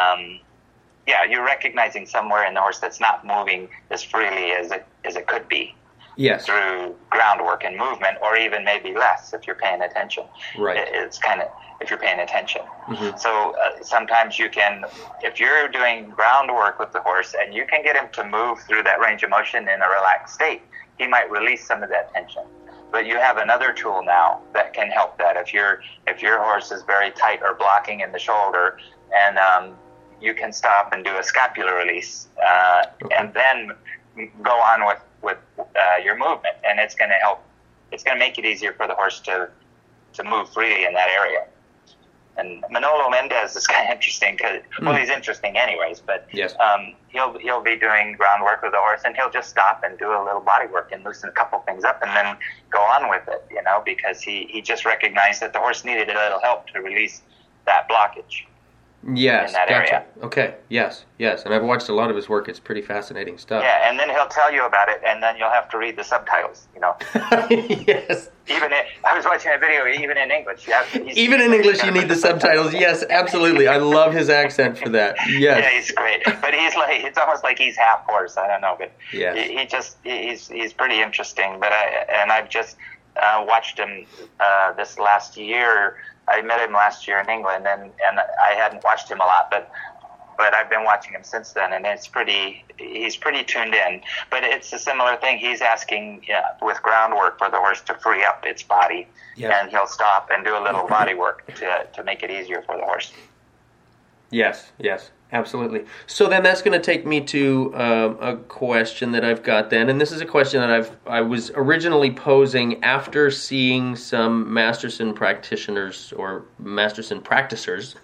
you're recognizing somewhere in the horse that's not moving as freely as it could be. Yes. Through groundwork and movement, or even maybe less if you're paying attention. Right. It's kind of, if you're paying attention. So sometimes you can, if you're doing groundwork with the horse and you can get him to move through that range of motion in a relaxed state, he might release some of that tension. But you have another tool now that can help that. If your horse is very tight or blocking in the shoulder, and you can stop and do a scapular release, and then go on with your movement, and it's going to help. It's going to make it easier for the horse to move freely in that area. And Manolo Mendez is kind of interesting because, he's interesting anyways, but yes. He'll be doing groundwork with the horse, and he'll just stop and do a little body work and loosen a couple things up, and then go on with it, because he just recognized that the horse needed a little help to release that blockage. Yes, in that gotcha. area. Okay, yes. And I've watched a lot of his work. It's pretty fascinating stuff. Yeah, and then he'll tell you about it, and then you'll have to read the subtitles, Yes. I was watching a video, even in English. Even in English, you need the subtitles. Yes, absolutely. I love his accent for that. Yes. Yeah, he's great. But it's almost like he's half horse. I don't know, but yes. he's pretty interesting. But I've just watched him this last year. I met him last year in England, and I hadn't watched him a lot, but I've been watching him since then, and he's pretty tuned in. But it's a similar thing. He's asking with groundwork for the horse to free up its body, and he'll stop and do a little body work to make it easier for the horse. Yes, absolutely. So then that's going to take me to a question that I've got then, and this is a question that I was originally posing after seeing some Masterson practitioners or Masterson practicers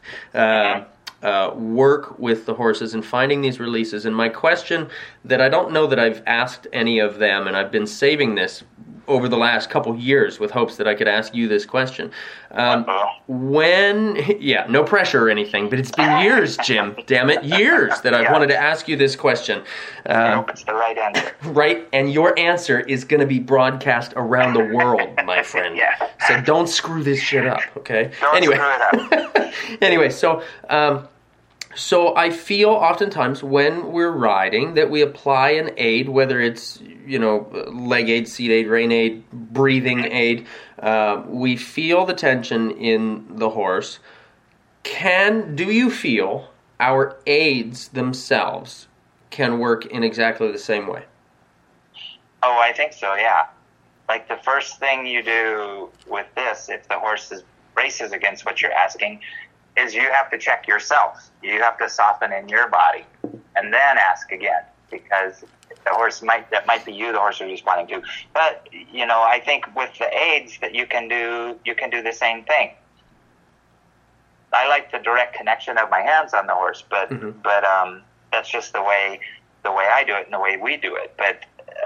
work with the horses and finding these releases. And my question that I don't know that I've asked any of them, and I've been saving this over the last couple years with hopes that I could ask you this question. No pressure or anything, but it's been years, Jim, damn it, years that I've wanted to ask you this question. I hope it's the right answer. Right, and your answer is going to be broadcast around the world, my friend. So don't screw this shit up, okay? Don't screw it up. Anyway, so I feel oftentimes when we're riding that we apply an aid, whether it's, leg aid, seat aid, rein aid, breathing aid. We feel the tension in the horse. Do you feel our aids themselves can work in exactly the same way? Oh, I think so, yeah. Like the first thing you do with this, if the horse races against what you're asking, is you have to check yourself. You have to soften in your body and then ask again, because the horse might be you the horse is responding to. But I think with the aids that you can do the same thing. I like the direct connection of my hands on the horse, but that's just the way I do it and the way we do it. But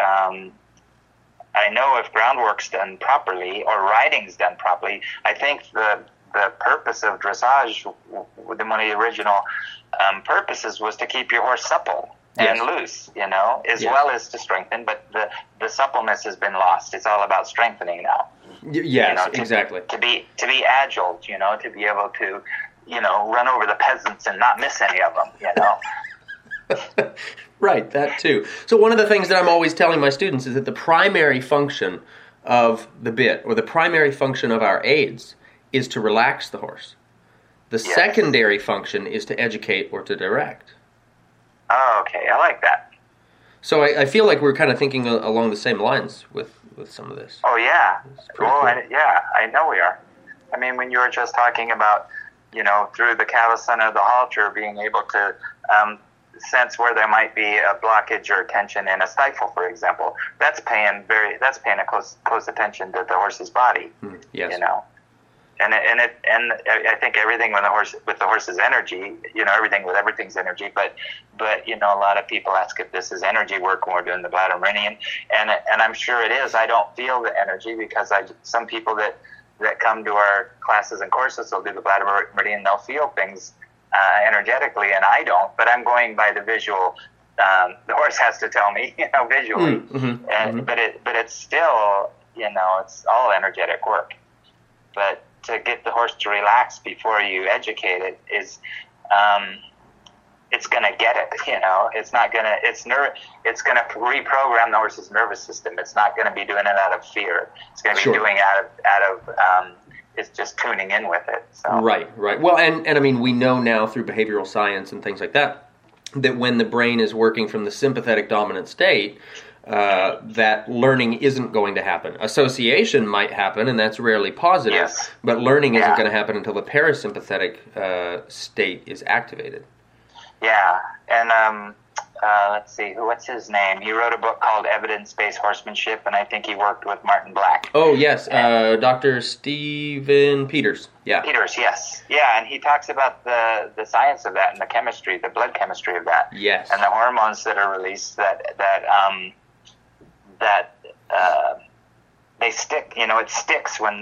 I know if groundwork's done properly or riding's done properly, I think the purpose of dressage, one of the original purposes, was to keep your horse supple and loose, as well as to strengthen. But the suppleness has been lost. It's all about strengthening now. Yes, exactly. To be agile, to be able to, run over the peasants and not miss any of them, Right, that too. So one of the things that I'm always telling my students is that the primary function of the bit, or the primary function of our aids, is to relax the horse. The secondary function is to educate or to direct. Oh, okay. I like that. So I feel like we're kind of thinking along the same lines with some of this. Oh, yeah. Cool. I know we are. I mean, when you were just talking about, through the cavesson or the halter, being able to sense where there might be a blockage or tension in a stifle, for example, that's paying a close attention to the horse's body. Yes. And I think everything with the horse's energy, everything with everything's energy, but a lot of people ask if this is energy work when we're doing the bladder meridian, and I'm sure it is. I don't feel the energy because some people that come to our classes and courses will do the bladder meridian, they'll feel things energetically, and I don't, but I'm going by the visual. The horse has to tell me, visually, but it's still, it's all energetic work, but to get the horse to relax before you educate it is, it's going to get it, it's not going to, it's going to reprogram the horse's nervous system. It's not going to be doing it out of fear. It's going to be doing out of it's just tuning in with it. So. Right. Well, and I mean, we know now through behavioral science and things like that when the brain is working from the sympathetic dominant state, that learning isn't going to happen. Association might happen, and that's rarely positive, but learning isn't going to happen until the parasympathetic state is activated. Yeah, and let's see, what's his name? He wrote a book called Evidence-Based Horsemanship, and I think he worked with Martin Black. Oh, yes, Dr. Stephen Peters. Yeah. Peters, yes. Yeah, and he talks about the science of that and the chemistry, the blood chemistry of that. Yes. And the hormones that are released that they stick. It sticks when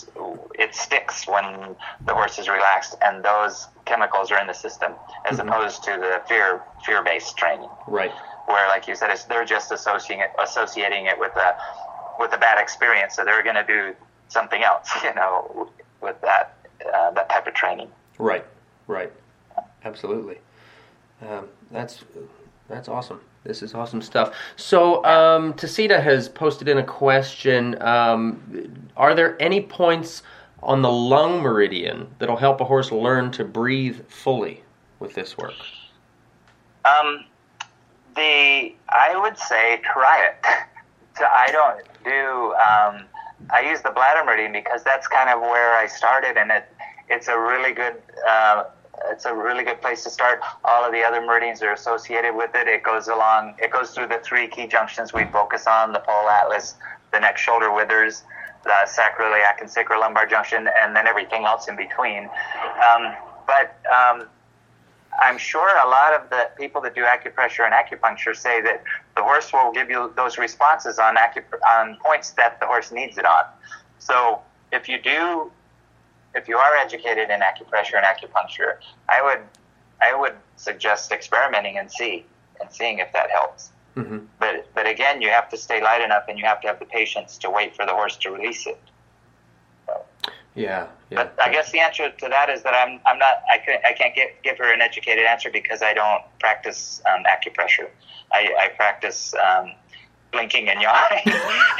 the horse is relaxed, and those chemicals are in the system, as opposed to the fear-based training. Right. Where, like you said, they're just associating it with a bad experience, so they're going to do something else, with that type of training. Right. Absolutely. That's awesome. This is awesome stuff. So, Tacita has posted in a question, are there any points on the lung meridian that'll help a horse learn to breathe fully with this work? I would say try it. So I use the bladder meridian because that's kind of where I started, and it's a really good place to start. All of the other meridians are associated with it. It goes through the 3 key junctions we focus on: the pole atlas, the neck shoulder withers, the sacroiliac and sacrolumbar junction, and then everything else in between. But I'm sure a lot of the people that do acupressure and acupuncture say that the horse will give you those responses on points that the horse needs it on. So if you are educated in acupressure and acupuncture, I would suggest experimenting and seeing if that helps. Mm-hmm. But again, you have to stay light enough, and you have to have the patience to wait for the horse to release it. So. Yeah. But I guess the answer to that is that I can't give her an educated answer because I don't practice acupressure. I practice blinking and yawning,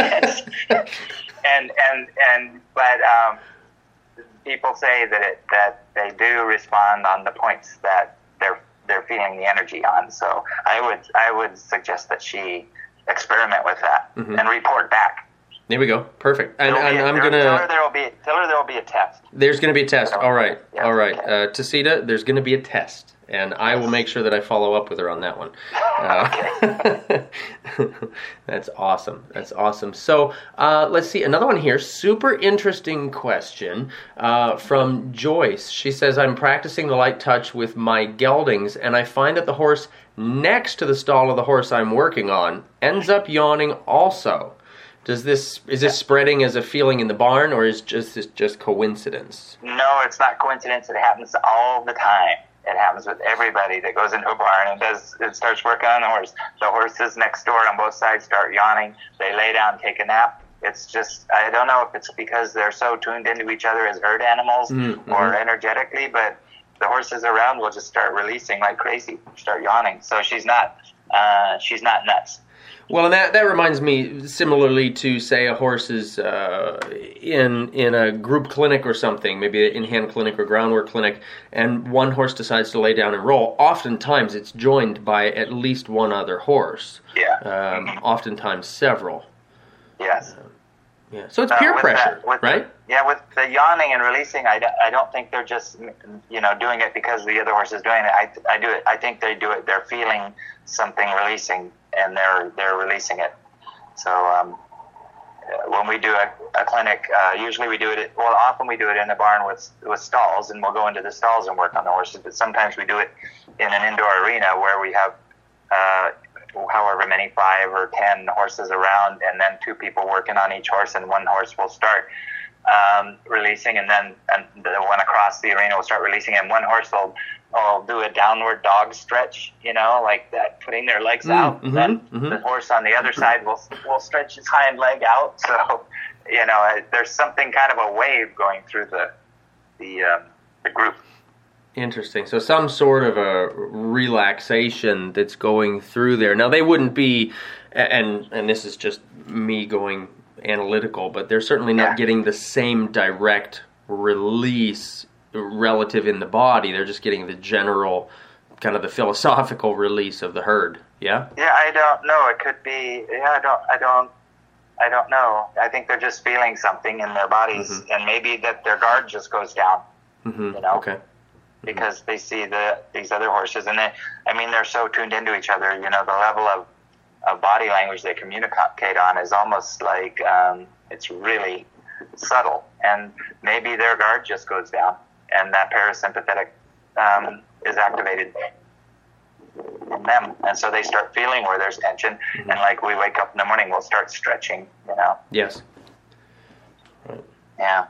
but people say that they do respond on the points that they're feeling the energy on. So I would suggest that she experiment with that and report back. There we go. Perfect. And I'm gonna tell her there will be a test. There's gonna be a test. All right. Yes, all right. Okay. Tacita, there's gonna be a test, and I will make sure that I follow up with her on that one. That's awesome. So let's see another one here. Super interesting question from Joyce. She says, I'm practicing the light touch with my geldings, and I find that the horse next to the stall of the horse I'm working on ends up yawning also. Is this spreading as a feeling in the barn, or is this just coincidence? No, it's not coincidence. It happens all the time. It happens with everybody that goes into a barn and starts working on the horse. The horses next door on both sides start yawning. They lay down, take a nap. It's just, I don't know if it's because they're so tuned into each other as herd animals or energetically, but the horses around will just start releasing like crazy, start yawning. So she's not nuts. Well, and that reminds me similarly to, say, a horse is in a group clinic or something, maybe an in-hand clinic or groundwork clinic, and one horse decides to lay down and roll. Oftentimes it's joined by at least one other horse. Yeah. Oftentimes several. Yes. Yeah. So it's peer pressure, right? With the yawning and releasing, I don't think they're just doing it because the other horse is doing it. I think they do it. They're feeling something releasing, and they're releasing it. So when we do a clinic, usually we do it. Often we do it in the barn with stalls, and we'll go into the stalls and work on the horses. But sometimes we do it in an indoor arena where we have however many 5 or 10 horses around, and then 2 people working on each horse, and one horse will start releasing, and then the one across the arena will start releasing, and one horse will do a downward dog stretch, like that, putting their legs out. Then the horse on the other side will stretch his hind leg out. So, there's something kind of a wave going through the group. Interesting. So some sort of a relaxation that's going through there. Now they wouldn't be, and this is just me going analytical, but they're certainly not getting the same direct release relative in the body. They're just getting the general, kind of the philosophical release of the herd. Yeah? Yeah, I don't know. It could be, I don't know. I think they're just feeling something in their bodies, and maybe that their guard just goes down, Okay. Because they see these other horses, and they're so tuned into each other. The level of body language they communicate on is almost like it's really subtle, and maybe their guard just goes down, and that parasympathetic is activated in them, and so they start feeling where there's tension, and like we wake up in the morning, we'll start stretching. Yes. Yeah.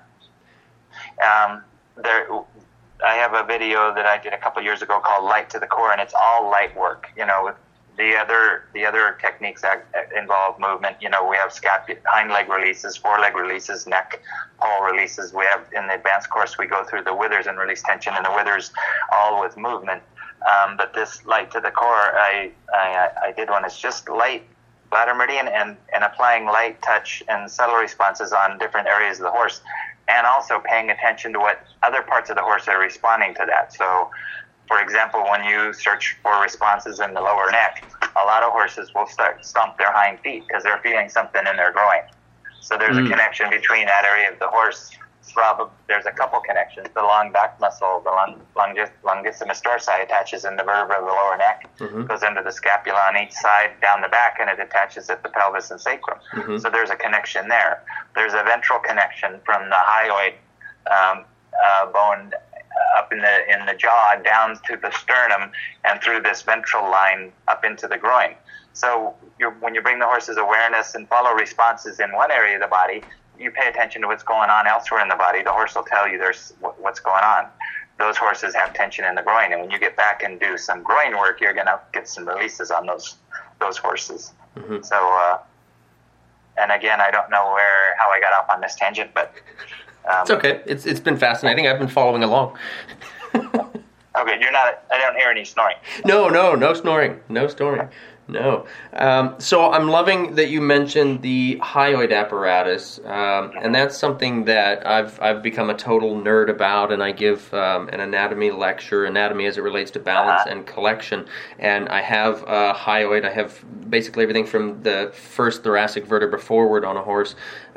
I have a video that I did a couple years ago called "Light to the Core," and it's all light work. The other techniques that involve movement. We have hind leg releases, foreleg releases, neck pole releases. We have in the advanced course we go through the withers and release tension in the withers, all with movement. But this light to the core, I did one. It's just light bladder meridian and applying light touch and subtle responses on different areas of the horse, and also paying attention to what other parts of the horse are responding to that. So, for example, when you search for responses in the lower neck, a lot of horses will start stomp their hind feet because they're feeling something in their groin. So there's a connection between that area of the horse. There's a couple connections. The long back muscle, the longissimus dorsi, attaches in the vertebra of the lower neck, goes into the scapula on each side, down the back, and it attaches at the pelvis and sacrum. So there's a connection there. There's a ventral connection from the hyoid bone up in the jaw down to the sternum and through this ventral line up into the groin. So when you bring the horse's awareness and follow responses in one area of the body, you pay attention to what's going on elsewhere in the body. The horse will tell you there's what's going on. Those horses have tension in the groin, and when you get back and do some groin work, you're going to get some releases on those horses. So, and again, I don't know how I got off on this tangent, but it's okay. It's been fascinating. I've been following along. Okay, you're not. I don't hear any snoring. No snoring. No snoring. No. So I'm loving that you mentioned the hyoid apparatus, and that's something that I've become a total nerd about, and I give an anatomy lecture, anatomy as it relates to balance and collection, and I have a hyoid. I have basically everything from the first thoracic vertebra forward on a horse,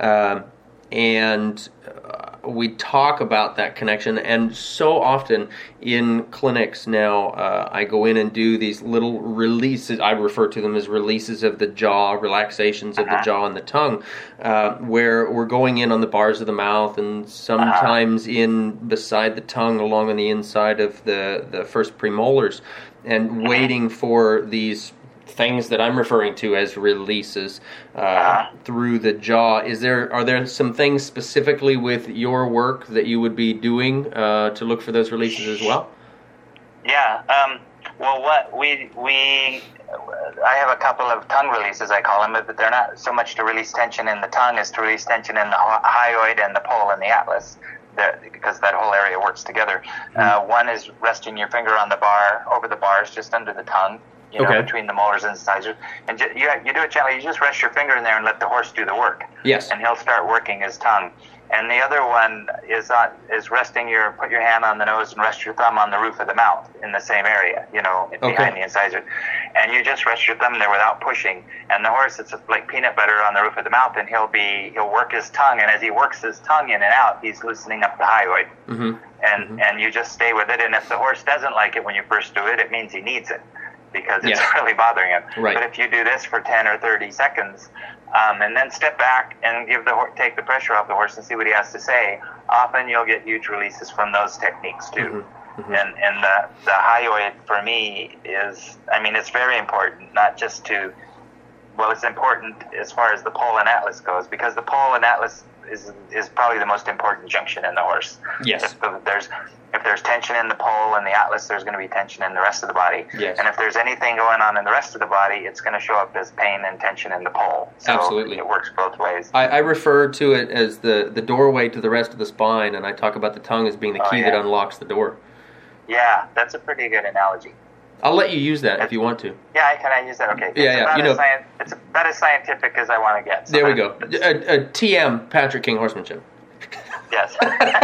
and we talk about that connection, and so often in clinics now I go in and do these little releases. I refer to them as releases of the jaw, relaxations of the jaw and the tongue, where we're going in on the bars of the mouth and sometimes in beside the tongue along on the inside of the first premolars, and waiting for these things that I'm referring to as releases through the jaw. Are there some things specifically with your work that you would be doing to look for those releases as well? Yeah. Well, I have a couple of tongue releases, I call them, but they're not so much to release tension in the tongue as to release tension in the hyoid and the pole and the atlas. Because that whole area works together. One is resting your finger on the bar, over the bars, just under the tongue. Between the molars and incisors. And you do it gently. You just rest your finger in there and let the horse do the work. Yes. And he'll start working his tongue. And the other one is put your hand on the nose and rest your thumb on the roof of the mouth in the same area, behind the incisor. And you just rest your thumb there without pushing. And the horse, it's like peanut butter on the roof of the mouth, and he'll work his tongue. And as he works his tongue in and out, he's loosening up the hyoid. And you just stay with it. And if the horse doesn't like it when you first do it, it means he needs it, because it's really bothering him. Right. But if you do this for 10 or 30 seconds, and then step back and take the pressure off the horse and see what he has to say, often you'll get huge releases from those techniques too. And the hyoid for me is, it's very important, not just it's important as far as the pole and atlas goes, because the pole and atlas is probably the most important junction in the horse. Yes. If there's tension in the pole and the atlas, there's going to be tension in the rest of the body. Yes. And if there's anything going on in the rest of the body, it's going to show up as pain and tension in the pole. So absolutely. It works both ways. I refer to it as the doorway to the rest of the spine, and I talk about the tongue as being the key that unlocks the door. Yeah, that's a pretty good analogy. I'll let you use that if you want to. Yeah, can I use that? Okay. It's about as scientific as I want to get. So there we go. TM, Patrick King Horsemanship. Yes.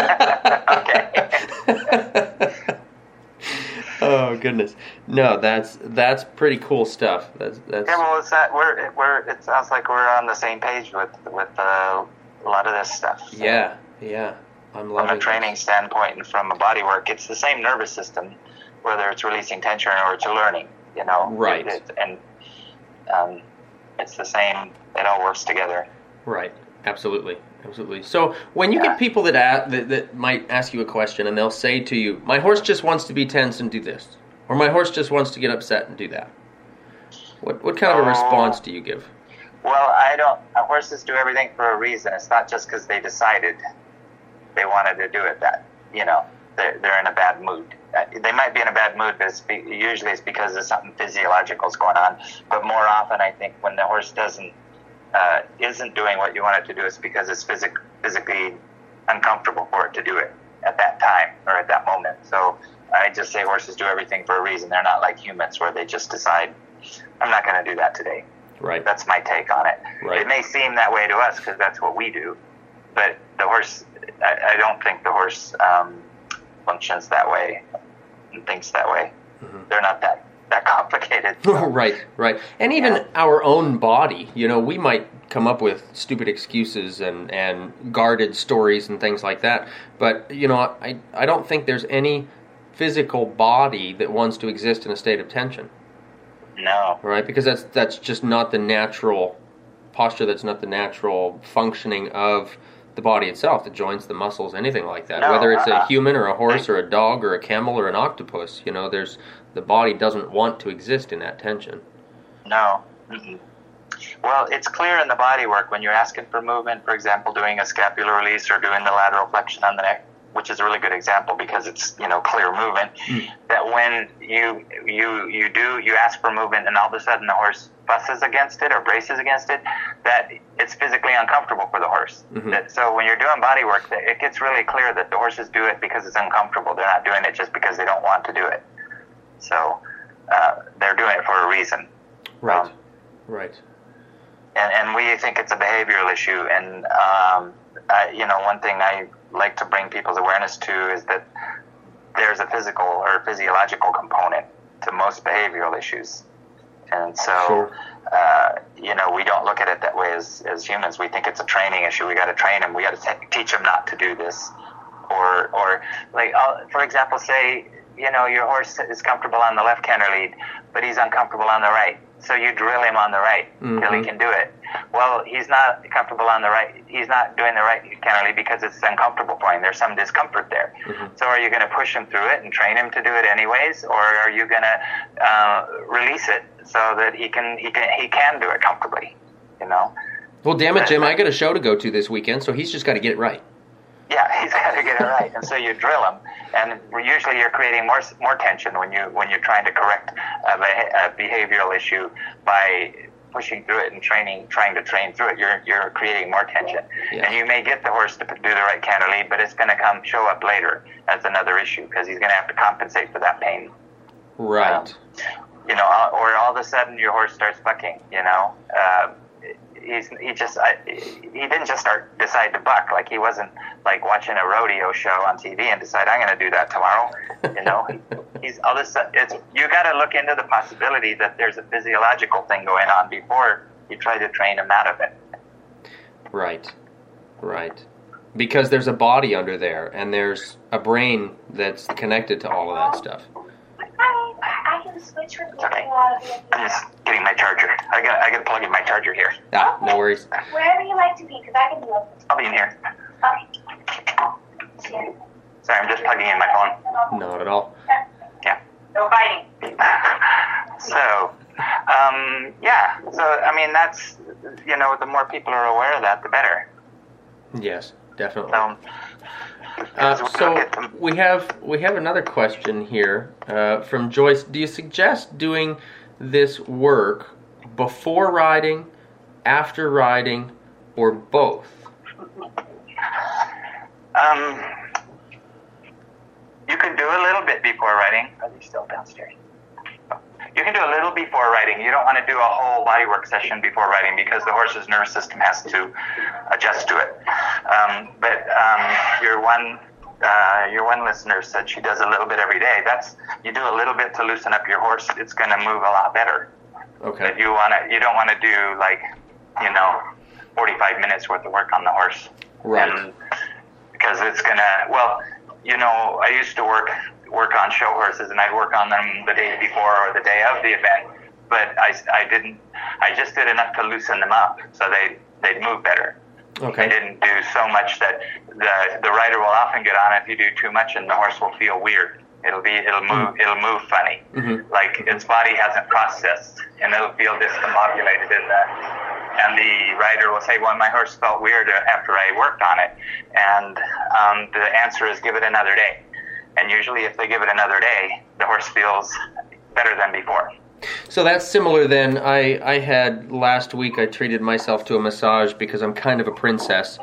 Okay. Oh goodness. No, that's pretty cool stuff. That's. Yeah, well, it sounds like we're on the same page with a lot of this stuff. So. Yeah. I'm loving from a training standpoint and from a body work, it's the same nervous system, whether it's releasing tension or it's learning. Right. It's the same. It all works together. Right. Absolutely. So when you get people that might ask you a question and they'll say to you, "My horse just wants to be tense and do this," or "My horse just wants to get upset and do that," what kind of a response do you give? Well, horses do everything for a reason. It's not just because they decided. they wanted to do it. That they're in a bad mood. They might be in a bad mood, but usually it's because of something physiological is going on. But more often, I think when the horse isn't doing what you want it to do, it's because it's physically uncomfortable for it to do it at that time or at that moment. So I just say horses do everything for a reason. They're not like humans where they just decide, I'm not going to do that today. Right. That's my take on it. Right. It may seem that way to us because that's what we do, but the horse, I don't think the horse functions that way and thinks that way. Mm-hmm. They're not that complicated. So. Right. And even our own body, we might come up with stupid excuses and guarded stories and things like that. But, I don't think there's any physical body that wants to exist in a state of tension. No. Right? Because that's just not the natural posture, that's not the natural functioning of the body itself, the joints, the muscles, anything like that. No, whether it's a human or a horse or a dog or a camel or an octopus, the body doesn't want to exist in that tension. No. Mm-mm. Well, it's clear in the body work when you're asking for movement, for example, doing a scapular release or doing the lateral flexion on the neck, which is a really good example because it's, clear movement, that when you ask for movement and all of a sudden the horse fusses against it or braces against it, that it's physically uncomfortable for the horse. Mm-hmm. So when you're doing body work, it gets really clear that the horses do it because it's uncomfortable. They're not doing it just because they don't want to do it. So they're doing it for a reason. Right. Right. And we think it's a behavioral issue. And, one thing I like to bring people's awareness to is that there's a physical or physiological component to most behavioral issues. And so, sure. We don't look at it that way as humans. We think it's a training issue. We got to train them. We got to teach them not to do this. Or like, for example, say, your horse is comfortable on the left canter lead, but he's uncomfortable on the right. So you drill him on the right till he can do it. Well, he's not comfortable on the right. He's not doing the right canter lead because it's uncomfortable for him. There's some discomfort there. Mm-hmm. So are you going to push him through it and train him to do it anyways, or are you going to release it so that he can do it comfortably? Well, damn it, Jim! I got a show to go to this weekend, so he's just got to get it right. Yeah, he's got to get it right, and so you drill him, and usually you're creating more tension when you're trying to correct a behavioral issue by pushing through it and trying to train through it. You're creating more tension, and you may get the horse to do the right canter lead, but it's going to show up later as another issue because he's going to have to compensate for that pain. Right. Or all of a sudden your horse starts bucking. He didn't just decide to buck. Like he wasn't like watching a rodeo show on TV and decide I'm going to do that tomorrow. He's all this. You got to look into the possibility that there's a physiological thing going on before you try to train him out of it. Right. Because there's a body under there and there's a brain that's connected to all of that stuff. I can switch with okay. I'm just getting my charger. I got to plug in my charger here. Ah, no worries. Wherever you like to be, because I can do it. I'll be in here. Okay. Here. Sorry, I'm just plugging in my phone. Not at all. Yeah. No fighting. So, that's, the more people are aware of that, the better. Yes, definitely. So we have another question here from Joyce. Do you suggest doing this work before riding, after riding, or both? You can do a little bit before riding. Are they still downstairs? You can do a little before riding. You don't want to do a whole bodywork session before riding because the horse's nervous system has to adjust to it. But your one listener said she does a little bit every day. You do a little bit to loosen up your horse. It's going to move a lot better. Okay. But you don't want to do 45 minutes worth of work on the horse. Right. Because it's going to, I used to work on show horses, and I'd work on them the day before or the day of the event, but I just did enough to loosen them up so they'd move better. Okay. I didn't do so much that the rider will often get on if you do too much, and the horse will feel weird. It'll move funny, like its body hasn't processed, and it'll feel discombobulated and the rider will say, well, my horse felt weird after I worked on it. And the answer is give it another day. And usually if they give it another day, the horse feels better than before. So that's similar then. I had last week, I treated myself to a massage because I'm kind of a princess.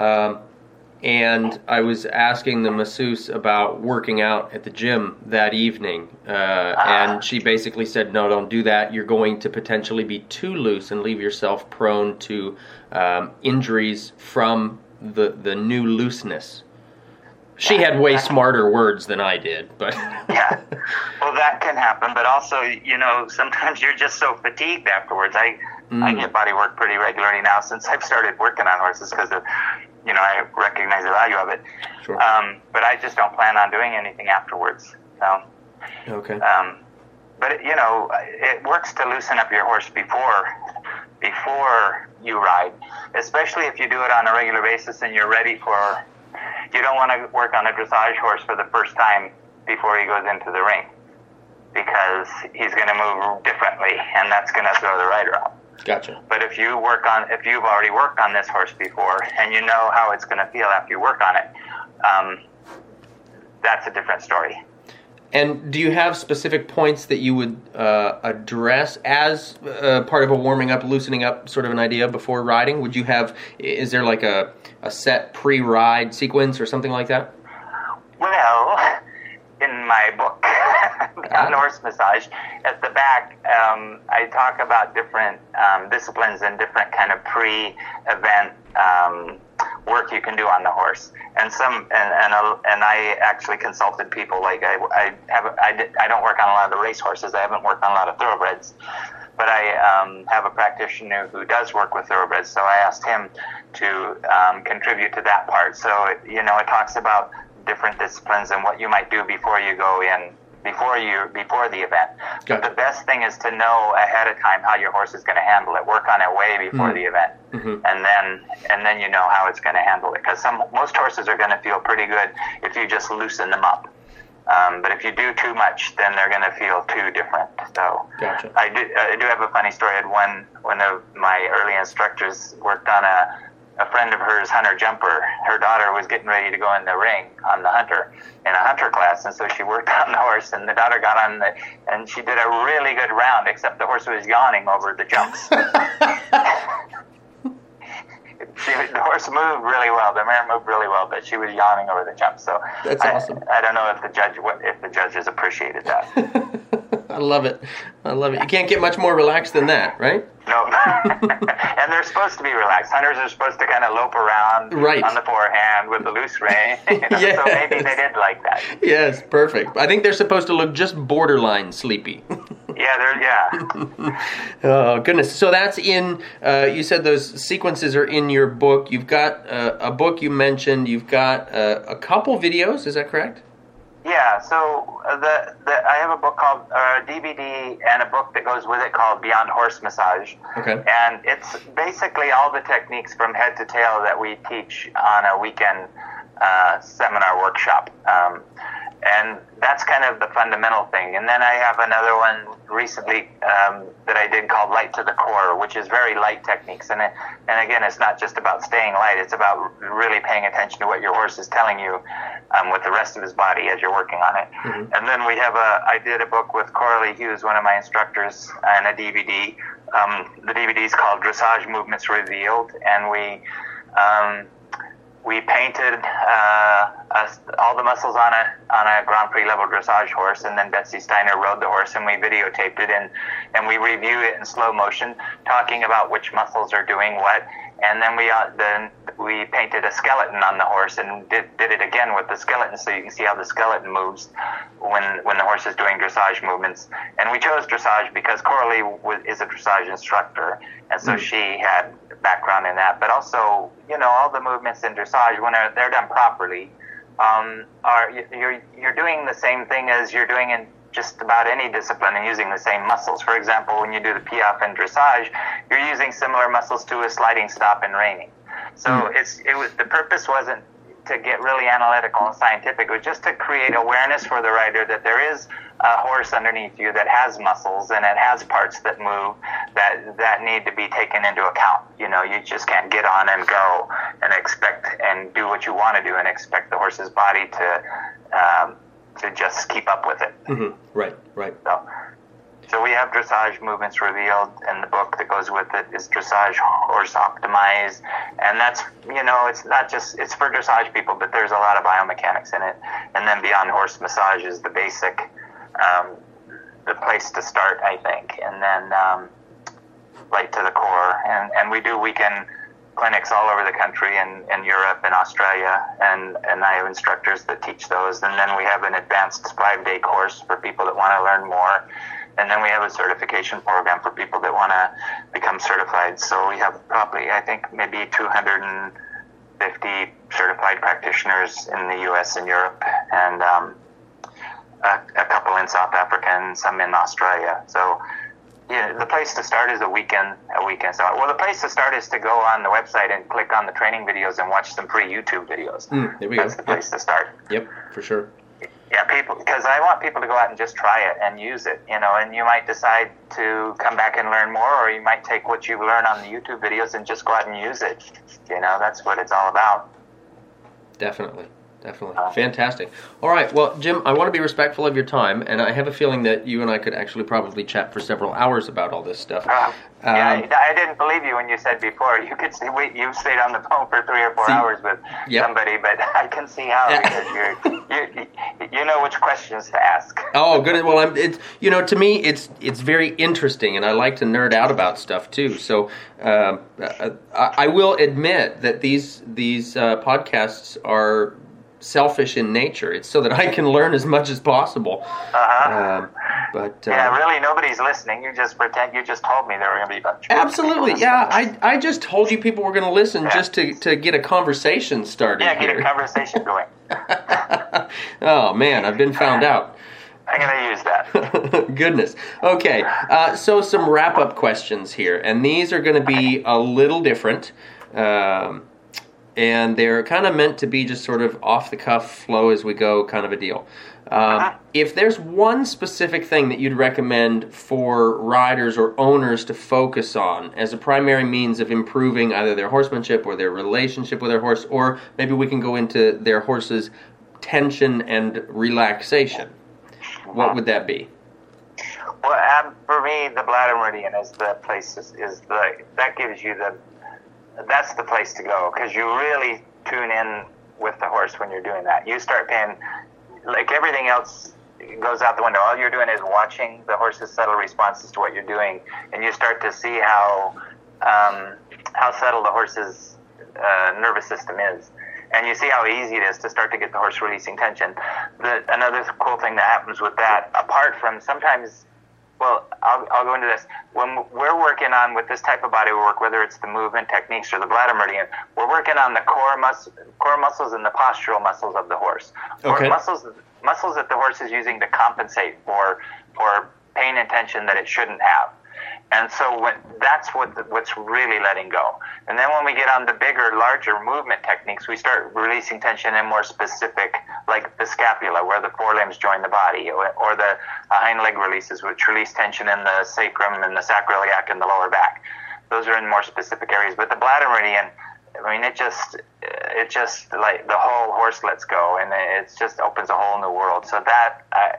And I was asking the masseuse about working out at the gym that evening. And she basically said, no, don't do that. You're going to potentially be too loose and leave yourself prone to injuries from the new looseness. She had way smarter words than I did, but... Yeah, well, that can happen, but also, sometimes you're just so fatigued afterwards. I get body work pretty regularly now since I've started working on horses because of, I recognize the value of it. Sure. But I just don't plan on doing anything afterwards. So. Okay. But, it works to loosen up your horse before you ride, especially if you do it on a regular basis and you're ready for... You don't want to work on a dressage horse for the first time before he goes into the ring because he's going to move differently, and that's going to throw the rider off. Gotcha. But if you've already worked on this horse before and you know how it's going to feel after you work on it, that's a different story. And do you have specific points that you would address as part of a warming up, loosening up sort of an idea before riding? Is there like a set pre-ride sequence or something like that? Well, in my book, on horse massage, at the back, I talk about different disciplines and different kind of pre-event work you can do on the horse, and I actually consulted people. Like I don't work on a lot of the race horses. I haven't worked on a lot of thoroughbreds, but I have a practitioner who does work with thoroughbreds. So I asked him to contribute to that part. So it talks about different disciplines and what you might do before you go in. Before the event. Gotcha. The best thing is to know ahead of time how your horse is going to handle it. Work on it way before the event, and then you know how it's going to handle it. Because most horses are going to feel pretty good if you just loosen them up. But if you do too much, then they're going to feel too different. So gotcha. I do have a funny story. I had one of my early instructors worked on a friend of hers, Hunter Jumper. Her daughter was getting ready to go in the ring on the Hunter, in a Hunter class, and so she worked on the horse, and the daughter got on and she did a really good round, except the horse was yawning over the jumps. The horse moved really well. The mare moved really well, but she was yawning over the jumps. So that's awesome. I don't know if the judges appreciated that. I love it. You can't get much more relaxed than that, right? No. And they're supposed to be relaxed. Hunters are supposed to kind of lope around on the forehand with the loose rein. Yes. So maybe they did like that. Yes, perfect. I think they're supposed to look just borderline sleepy. Yeah. Oh, goodness. So that's in, you said those sequences are in your book. You've got a book you mentioned. You've got a couple videos. Is that correct? Yeah, so I have a book called DVD and a book that goes with it called Beyond Horse Massage. Okay. And it's basically all the techniques from head to tail that we teach on a weekend seminar workshop. And that's kind of the fundamental thing. And then I have another one recently that I did called Light to the Core, which is very light techniques. And again, it's not just about staying light. It's about really paying attention to what your horse is telling you with the rest of his body as you're working on it. Mm-hmm. And then I did a book with Coralie Hughes, one of my instructors, and a DVD. The DVD is called Dressage Movements Revealed, and we painted all the muscles on a Grand Prix level dressage horse, and then Betsy Steiner rode the horse, and we videotaped it, and we review it in slow motion, talking about which muscles are doing what, and then we painted a skeleton on the horse and did it again with the skeleton, so you can see how the skeleton moves when the horse is doing dressage movements. And we chose dressage because Coralie is a dressage instructor, and so she had background in that. But also, all the movements in dressage, when they're done properly, you're doing the same thing as you're doing in just about any discipline and using the same muscles. For example, when you do the piaffe and dressage, you're using similar muscles to a sliding stop and reining. So the purpose wasn't to get really analytical and scientific. It was just to create awareness for the rider that there is a horse underneath you that has muscles and it has parts that move that need to be taken into account. You know, you just can't get on and go and expect and do what you want to do and expect the horse's body to just keep up with it. Mm-hmm. Right. So we have dressage movements revealed, and the book that goes with it is Dressage Horse Optimized. And that's, you know, it's not just, it's for dressage people, but there's a lot of biomechanics in it. And then Beyond Horse Massage is the basic, the place to start, I think. And then Light to the Core. And we do weekend clinics all over the country in Europe and Australia, and I have instructors that teach those. And then we have an advanced 5-day course for people that want to learn more. And then we have a certification program for people that want to become certified. So we have probably, I think, maybe 250 certified practitioners in the U.S. and Europe, and a couple in South Africa and some in Australia. So yeah, the place to start is a weekend. So, well, the place to start is to go on the website and click on the training videos and watch some free YouTube videos. There we go. That's the place to start. Yep, for sure. Yeah, because I want people to go out and just try it and use it, you know, and you might decide to come back and learn more, or you might take what you learn on the YouTube videos and just go out and use it. You know, that's what it's all about. Definitely. Fantastic. All right. Well, Jim, I want to be respectful of your time, and I have a feeling that you and I could actually probably chat for several hours about all this stuff. Yeah, I didn't believe you when you said before you could see. You stayed on the phone for 3 or 4 hours with somebody, but I can see how because you know which questions to ask. Oh, good. Well, it's, you know, to me, it's very interesting, and I like to nerd out about stuff too. So I will admit that these podcasts are selfish in nature. It's so that I can learn as much as possible. But really, nobody's listening. You just pretend. You just told me there were going to be a bunch. Absolutely, yeah. I just told you people were going to listen just to get a conversation started. Yeah, get a conversation going. Oh man, I've been found out. I'm going to use that. Goodness. Okay, so some wrap-up questions here, and these are going to be a little different. And they're kind of meant to be just sort of off-the-cuff, flow as we go kind of a deal. If there's one specific thing that you'd recommend for riders or owners to focus on as a primary means of improving either their horsemanship or their relationship with their horse, or maybe we can go into their horse's tension and relaxation, what would that be? Well, for me, the bladder meridian is the place. That gives you that's the place to go, because you really tune in with the horse when you're doing that. You start paying, like everything else goes out the window. All you're doing is watching the horse's subtle responses to what you're doing, and you start to see how subtle the horse's nervous system is. And you see how easy it is to start to get the horse releasing tension. Another cool thing that happens with that, apart from sometimes, well, I'll go into this. When we're working on, with this type of body work, whether it's the movement techniques or the bladder meridian, we're working on the core muscles and the postural muscles of the horse. Okay. Or muscles that the horse is using to compensate for pain and tension that it shouldn't have. And so that's what's really letting go. And then when we get on the bigger, larger movement techniques, we start releasing tension in more specific, like the scapula, where the forelimbs join the body, or the hind leg releases, which release tension in the sacrum and the sacroiliac and the lower back. Those are in more specific areas. But the bladder meridian, I mean, it just like the whole horse lets go, and it just opens a whole new world. So that,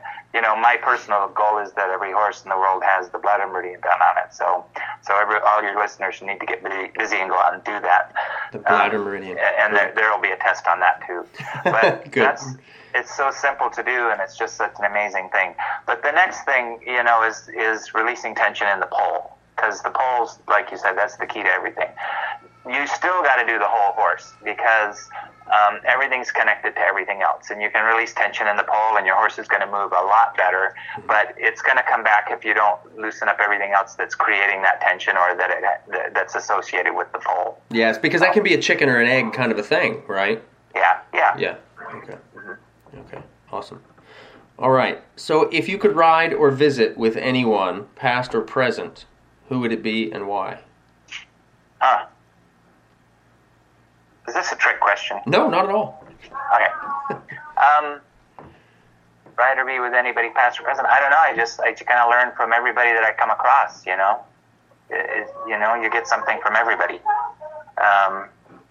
my personal goal is that every horse in the world has the bladder meridian done on it. So all your listeners need to get busy and go out and do that. The bladder meridian. And there will be a test on that too. But Good. It's so simple to do, and it's just such an amazing thing. But the next thing, is releasing tension in the pole, because the poles, like you said, that's the key to everything. You still got to do the whole horse, because everything's connected to everything else, and you can release tension in the pole and your horse is going to move a lot better, but it's going to come back if you don't loosen up everything else that's creating that tension, or that's associated with the pole. Yes, because that can be a chicken or an egg kind of a thing, right? Yeah. Okay. Okay, awesome. All right, so if you could ride or visit with anyone, past or present, who would it be and why? Is this a trick question? No, not at all. Okay. Rider be with anybody past or present? I don't know. I just kind of learn from everybody that I come across, you know. You get something from everybody. I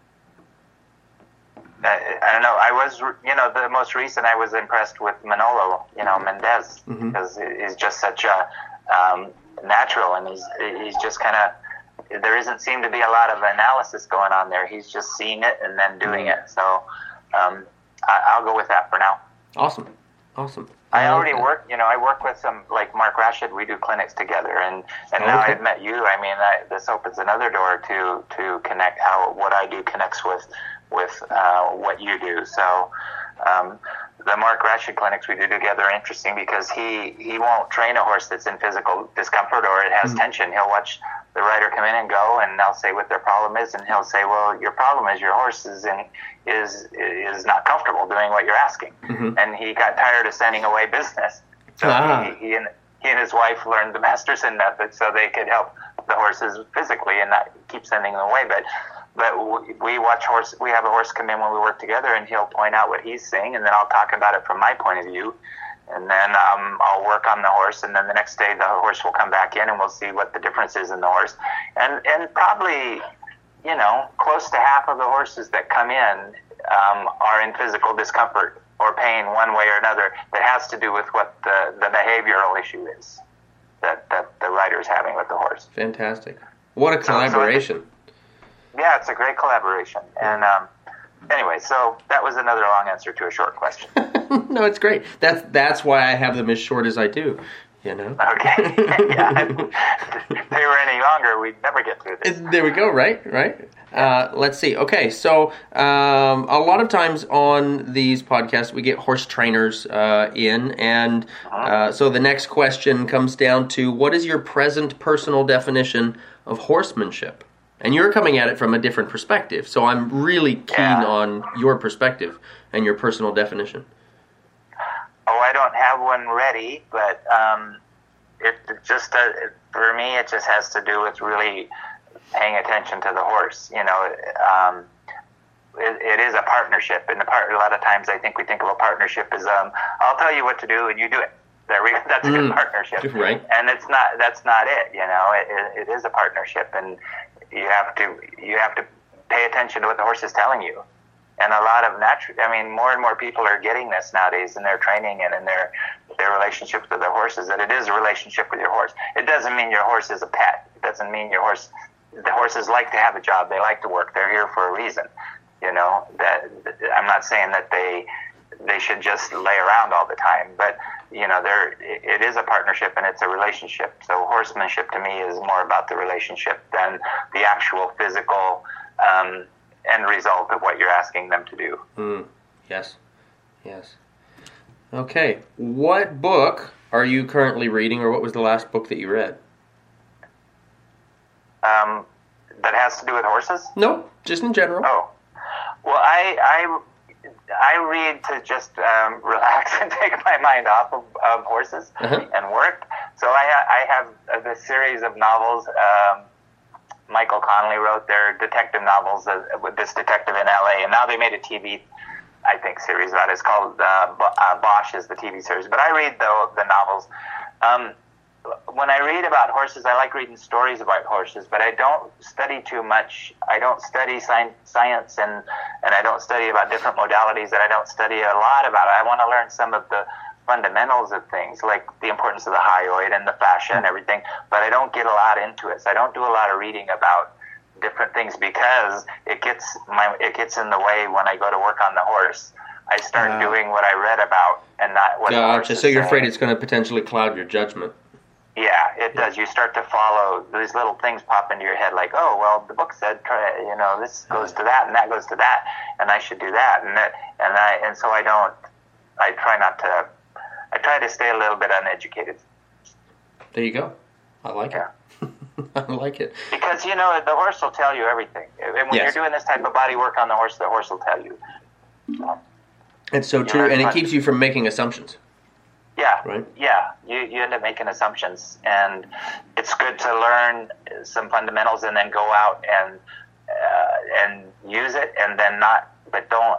don't know. I was, the most recent, I was impressed with Manolo, Mendez, because he's just such a natural, and he's just kind of, there doesn't seem to be a lot of analysis going on there. He's just seeing it and then doing it. So I'll go with that for now. Awesome. I already work, I work with some, like Mark Rashid, we do clinics together, and now I've met you. I mean, this opens another door to connect how what I do connects with what you do. So the Mark Rashid clinics we do together are interesting because he won't train a horse that's in physical discomfort or it has tension. He'll watch the rider come in and go, and they'll say what their problem is, and he'll say, well, your problem is your horse is not comfortable doing what you're asking. And he got tired of sending away business. So he and his wife learned the Masterson method so they could help the horses physically and not keep sending them away. But we watch horse. We have a horse come in when we work together, and he'll point out what he's seeing, and then I'll talk about it from my point of view, and then I'll work on the horse, and then the next day the horse will come back in, and we'll see what the difference is in the horse, and probably close to half of the horses that come in are in physical discomfort or pain one way or another that has to do with what the behavioral issue is that the rider is having with the horse. Fantastic! What a collaboration. Yeah, it's a great collaboration. And anyway, so that was another long answer to a short question. No, it's great. That's why I have them as short as I do, Okay. Yeah. If they were any longer, we'd never get through this. There we go, right? Let's see. Okay, so a lot of times on these podcasts, we get horse trainers in, and so the next question comes down to, what is your present personal definition of horsemanship? And you're coming at it from a different perspective, so I'm really keen on your perspective and your personal definition. Oh, I don't have one ready, but it just for me, it just has to do with really paying attention to the horse. It is a partnership, and a lot of times I think we think of a partnership as I'll tell you what to do and you do it. That's a good partnership, right? And that's not it. It is a partnership, and you have to pay attention to what the horse is telling you. And a lot of more and more people are getting this nowadays in their training and in their relationships with their horses, that it is a relationship with your horse. It doesn't mean your horse is a pet. It doesn't mean the horses like to have a job. They like to work. They're here for a reason. That I'm not saying that they should just lay around all the time, but it is a partnership and it's a relationship. So horsemanship to me is more about the relationship than the actual physical end result of what you're asking them to do. Yes. Okay, what book are you currently reading, or what was the last book that you read? That has to do with horses? No, just in general. Oh, well, I read to just relax and take my mind off of horses and work. So I have this series of novels. Michael Connelly wrote their detective novels with this detective in L.A., and now they made a TV, I think, series about it. It's called Bosch is the TV series. But I read the novels. When I read about horses, I like reading stories about horses, but I don't study too much. I don't study science, and I don't study about different modalities, that I don't study a lot about it. I want to learn some of the fundamentals of things, like the importance of the hyoid and the fascia and everything, but I don't get a lot into it. So I don't do a lot of reading about different things because it gets in the way when I go to work on the horse. I start doing what I read about and not what the horse is so you're saying. afraid it's going to potentially cloud your judgment. Yeah, it does. You start to follow these little things pop into your head, like, oh, well, the book said, this goes to that and that goes to that, and I should do that, and so I try to stay a little bit uneducated. There you go. I like it. I like it. Because, the horse will tell you everything. And when you're doing this type of body work on the horse will tell you. It's so true, and it keeps you from making assumptions. Yeah. Right? Yeah. You end up making assumptions, and it's good to learn some fundamentals and then go out and and use it, and then not. But don't,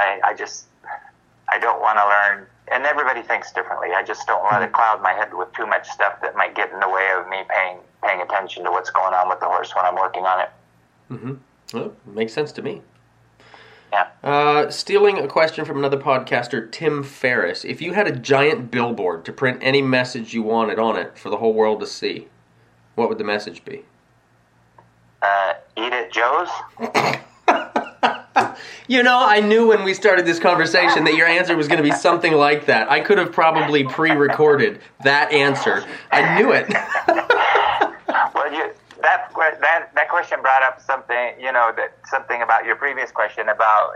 I don't want to learn. And everybody thinks differently. I just don't let it cloud my head with too much stuff that might get in the way of me paying attention to what's going on with the horse when I'm working on it. Mm-hmm. Well, makes sense to me. Yeah. Stealing a question from another podcaster, Tim Ferriss. If you had a giant billboard to print any message you wanted on it for the whole world to see, what would the message be? Eat at Joe's? You know, I knew when we started this conversation that your answer was going to be something like that. I could have probably pre-recorded that answer. I knew it. Well, that question brought up something, something about your previous question about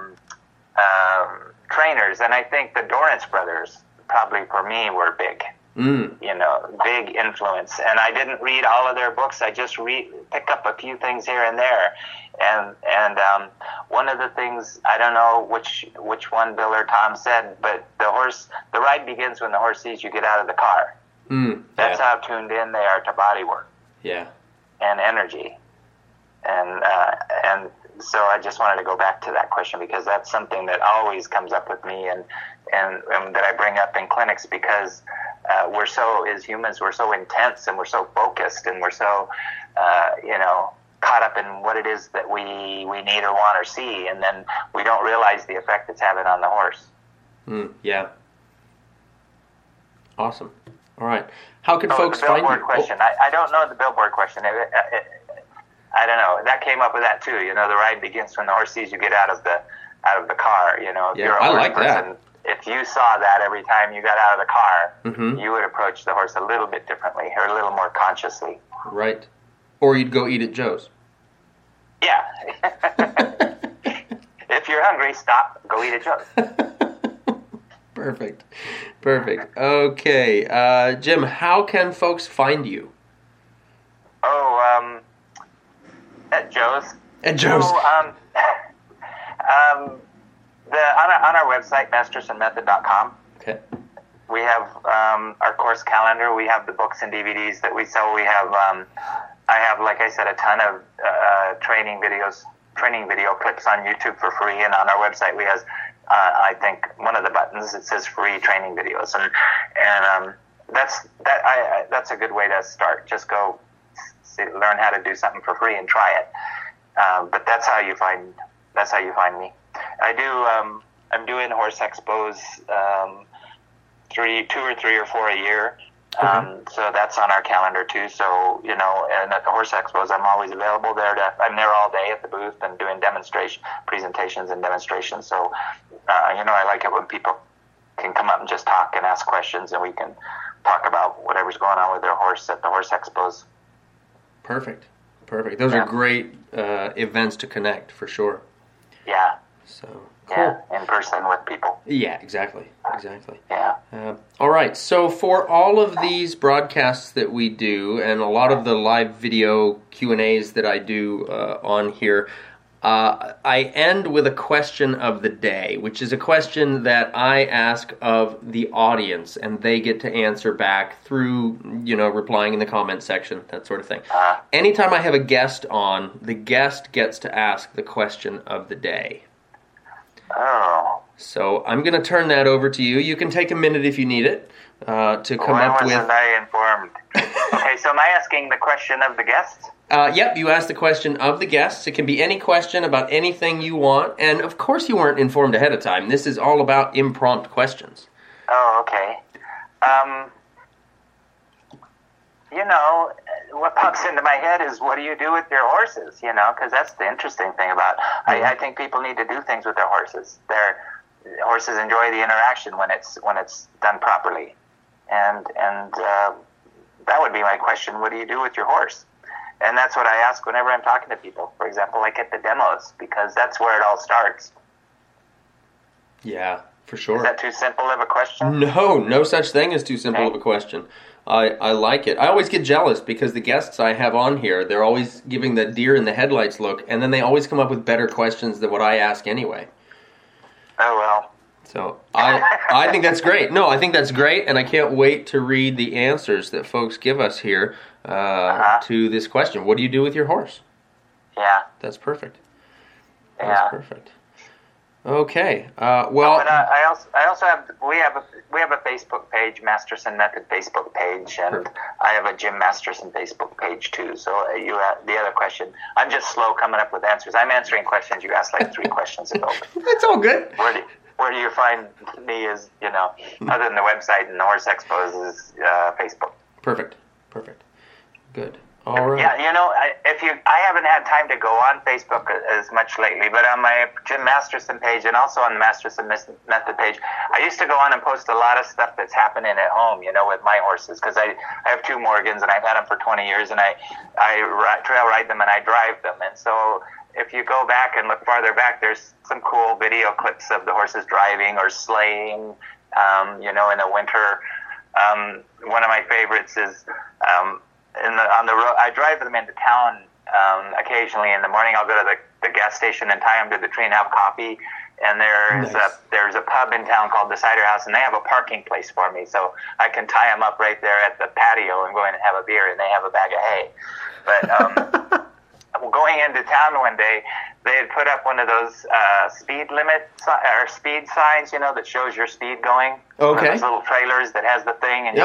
trainers, and I think the Dorrance brothers probably for me were big. Big influence. And I didn't read all of their books. I just pick up a few things here and there. And one of the things, I don't know which one Bill or Tom said, but the ride begins when the horse sees you get out of the car. That's how tuned in they are to body work. Yeah. And energy. And so I just wanted to go back to that question because that's something that always comes up with me and that I bring up in clinics because we're so, as humans, we're so intense and we're so focused and we're so, caught up in what it is that we need or want or see, and then we don't realize the effect it's having on the horse. Yeah. Awesome. All right. How can folks the find you? billboard question. I don't know the billboard question. I don't know. That came up with that too. The ride begins when the horse sees you get out of the car. If you're a I horse like person, that. If you saw that every time you got out of the car, you would approach the horse a little bit differently or a little more consciously. Right. Or you'd go eat at Joe's. Yeah. If you're hungry, stop. Go eat at Joe's. Perfect. Okay. Jim, how can folks find you? At Joe's. At Joe's. So, on our website, mastersandmethod.com. Okay. We have our course calendar. We have the books and DVDs that we sell. We have, I have, like I said, a ton of training video clips on YouTube for free, and on our website we have, I think, one of the buttons it says free training videos, and that's a good way to start. Just go learn how to do something for free and try it. But that's how you find me. I do. I'm doing horse expos, 2 or 3 or 4 a year. So that's on our calendar too. So, and at the horse expos, I'm always available there. I'm there all day at the booth and doing presentations and demonstrations. So, I like it when people can come up and just talk and ask questions, and we can talk about whatever's going on with their horse at the horse expos. Perfect. Those are great events to connect, for sure. Yeah. So, cool. Yeah, in person with people. Yeah, exactly. Yeah. All right, so for all of these broadcasts that we do and a lot of the live video Q&As that I do on here, I end with a question of the day, which is a question that I ask of the audience, and they get to answer back through, replying in the comment section, that sort of thing. Anytime I have a guest on, the guest gets to ask the question of the day. Oh. So I'm going to turn that over to you. You can take a minute if you need it to come up with... Why wasn't I informed? Okay, so am I asking the question of the guest? Yep, you ask the question of the guests. It can be any question about anything you want. And of course you weren't informed ahead of time. This is all about impromptu questions. Oh, okay. What pops into my head is, what do you do with your horses? Because that's the interesting thing about. I think people need to do things with their horses. Horses enjoy the interaction when it's done properly, and that would be my question. What do you do with your horse? And that's what I ask whenever I'm talking to people. For example, like at the demos, because that's where it all starts. Yeah, for sure. Is that too simple of a question? No such thing as too simple of a question. I like it. I always get jealous because the guests I have on here, they're always giving the deer in the headlights look, and then they always come up with better questions than what I ask anyway. Oh, well. So I think that's great. No, I think that's great, and I can't wait to read the answers that folks give us here to this question. What do you do with your horse? Yeah. That's perfect. That's perfect. Okay. Well, but I also have we have a Facebook page, Masterson Method Facebook page, and I have a Jim Masterson Facebook page too. So you have the other question. I'm just slow coming up with answers. I'm answering questions you asked like 3 questions ago. That's all good. Where do you find me? Is other than the website and the Horse Expos is Facebook. Perfect. Good. All right. Yeah, I haven't had time to go on Facebook as much lately, but on my Jim Masterson page and also on the Masterson Method page, I used to go on and post a lot of stuff that's happening at home, with my horses, because I have 2 Morgans and I've had them for 20 years, and I trail ride them and I drive them, and so if you go back and look farther back, there's some cool video clips of the horses driving or sleighing, in the winter. One of my favorites is on the road. I drive them into town occasionally in the morning. I'll go to the gas station and tie them to the tree and have coffee. And there's a pub in town called the Cider House, and they have a parking place for me, so I can tie them up right there at the patio and go in and have a beer, and they have a bag of hay. But going into town one day, they had put up one of those speed limit or speed signs, that shows your speed going. Okay. One of those little trailers that has the thing. And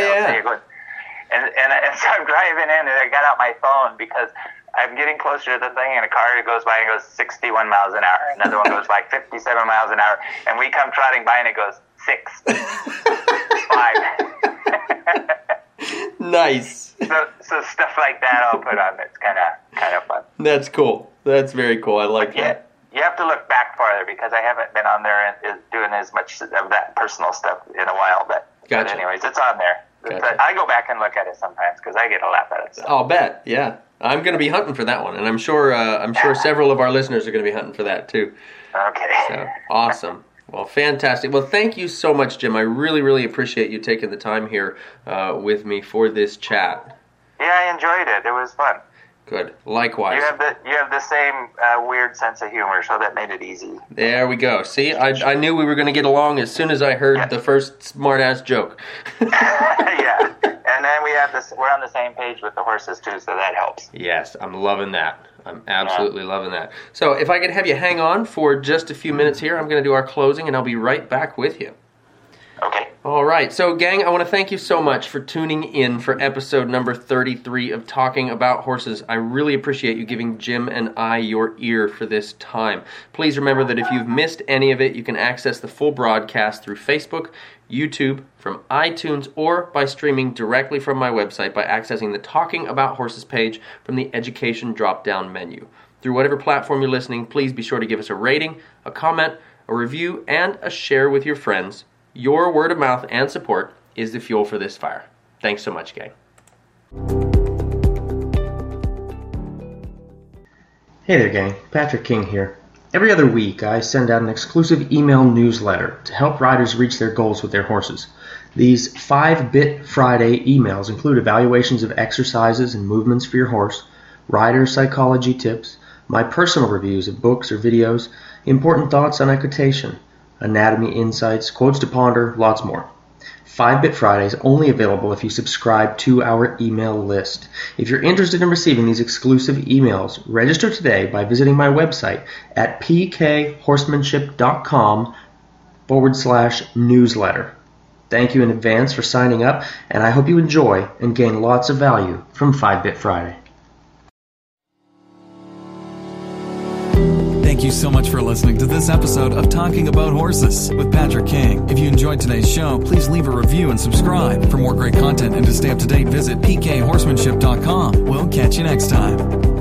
And so I'm driving in, and I got out my phone because I'm getting closer to the thing, and a car goes by and goes 61 miles an hour. Another one goes by 57 miles an hour, and we come trotting by, and it goes 6, 5. Nice. So stuff like that I'll put on. It's kind of fun. That's cool. That's very cool. I like that. You have to look back farther because I haven't been on there and doing as much of that personal stuff in a while. But anyways, it's on there. Gotcha. I go back and look at it sometimes because I get a laugh at it. So. I'll bet. Yeah, I'm going to be hunting for that one, and I'm sure several of our listeners are going to be hunting for that too. Okay. So awesome. Well, fantastic. Well, thank you so much, Jim. I really, really appreciate you taking the time here with me for this chat. Yeah, I enjoyed it. It was fun. Good. Likewise. You have the same weird sense of humor, so that made it easy. There we go. See, I knew we were going to get along as soon as I heard the first smart-ass joke. Yeah, and then we're on the same page with the horses too, so that helps. Yes, I'm loving that. I'm absolutely loving that. So if I could have you hang on for just a few minutes here, I'm going to do our closing, and I'll be right back with you. Okay. All right. So, gang, I want to thank you so much for tuning in for episode number 33 of Talking About Horses. I really appreciate you giving Jim and I your ear for this time. Please remember that if you've missed any of it, you can access the full broadcast through Facebook, YouTube, from iTunes, or by streaming directly from my website by accessing the Talking About Horses page from the Education drop-down menu. Through whatever platform you're listening, please be sure to give us a rating, a comment, a review, and a share with your friends. Your word of mouth and support is the fuel for this fire. Thanks so much, gang. Hey there, gang. Patrick King here. Every other week, I send out an exclusive email newsletter to help riders reach their goals with their horses. These 5-Bit Friday emails include evaluations of exercises and movements for your horse, rider psychology tips, my personal reviews of books or videos, important thoughts on equitation, anatomy insights, quotes to ponder, lots more. 5-Bit Friday is only available if you subscribe to our email list. If you're interested in receiving these exclusive emails, register today by visiting my website at pkhorsemanship.com/newsletter. Thank you in advance for signing up, and I hope you enjoy and gain lots of value from 5-Bit Friday. Thank you so much for listening to this episode of Talking About Horses with Patrick King. If you enjoyed today's show, please leave a review and subscribe. For more great content and to stay up to date, visit pkhorsemanship.com. We'll catch you next time.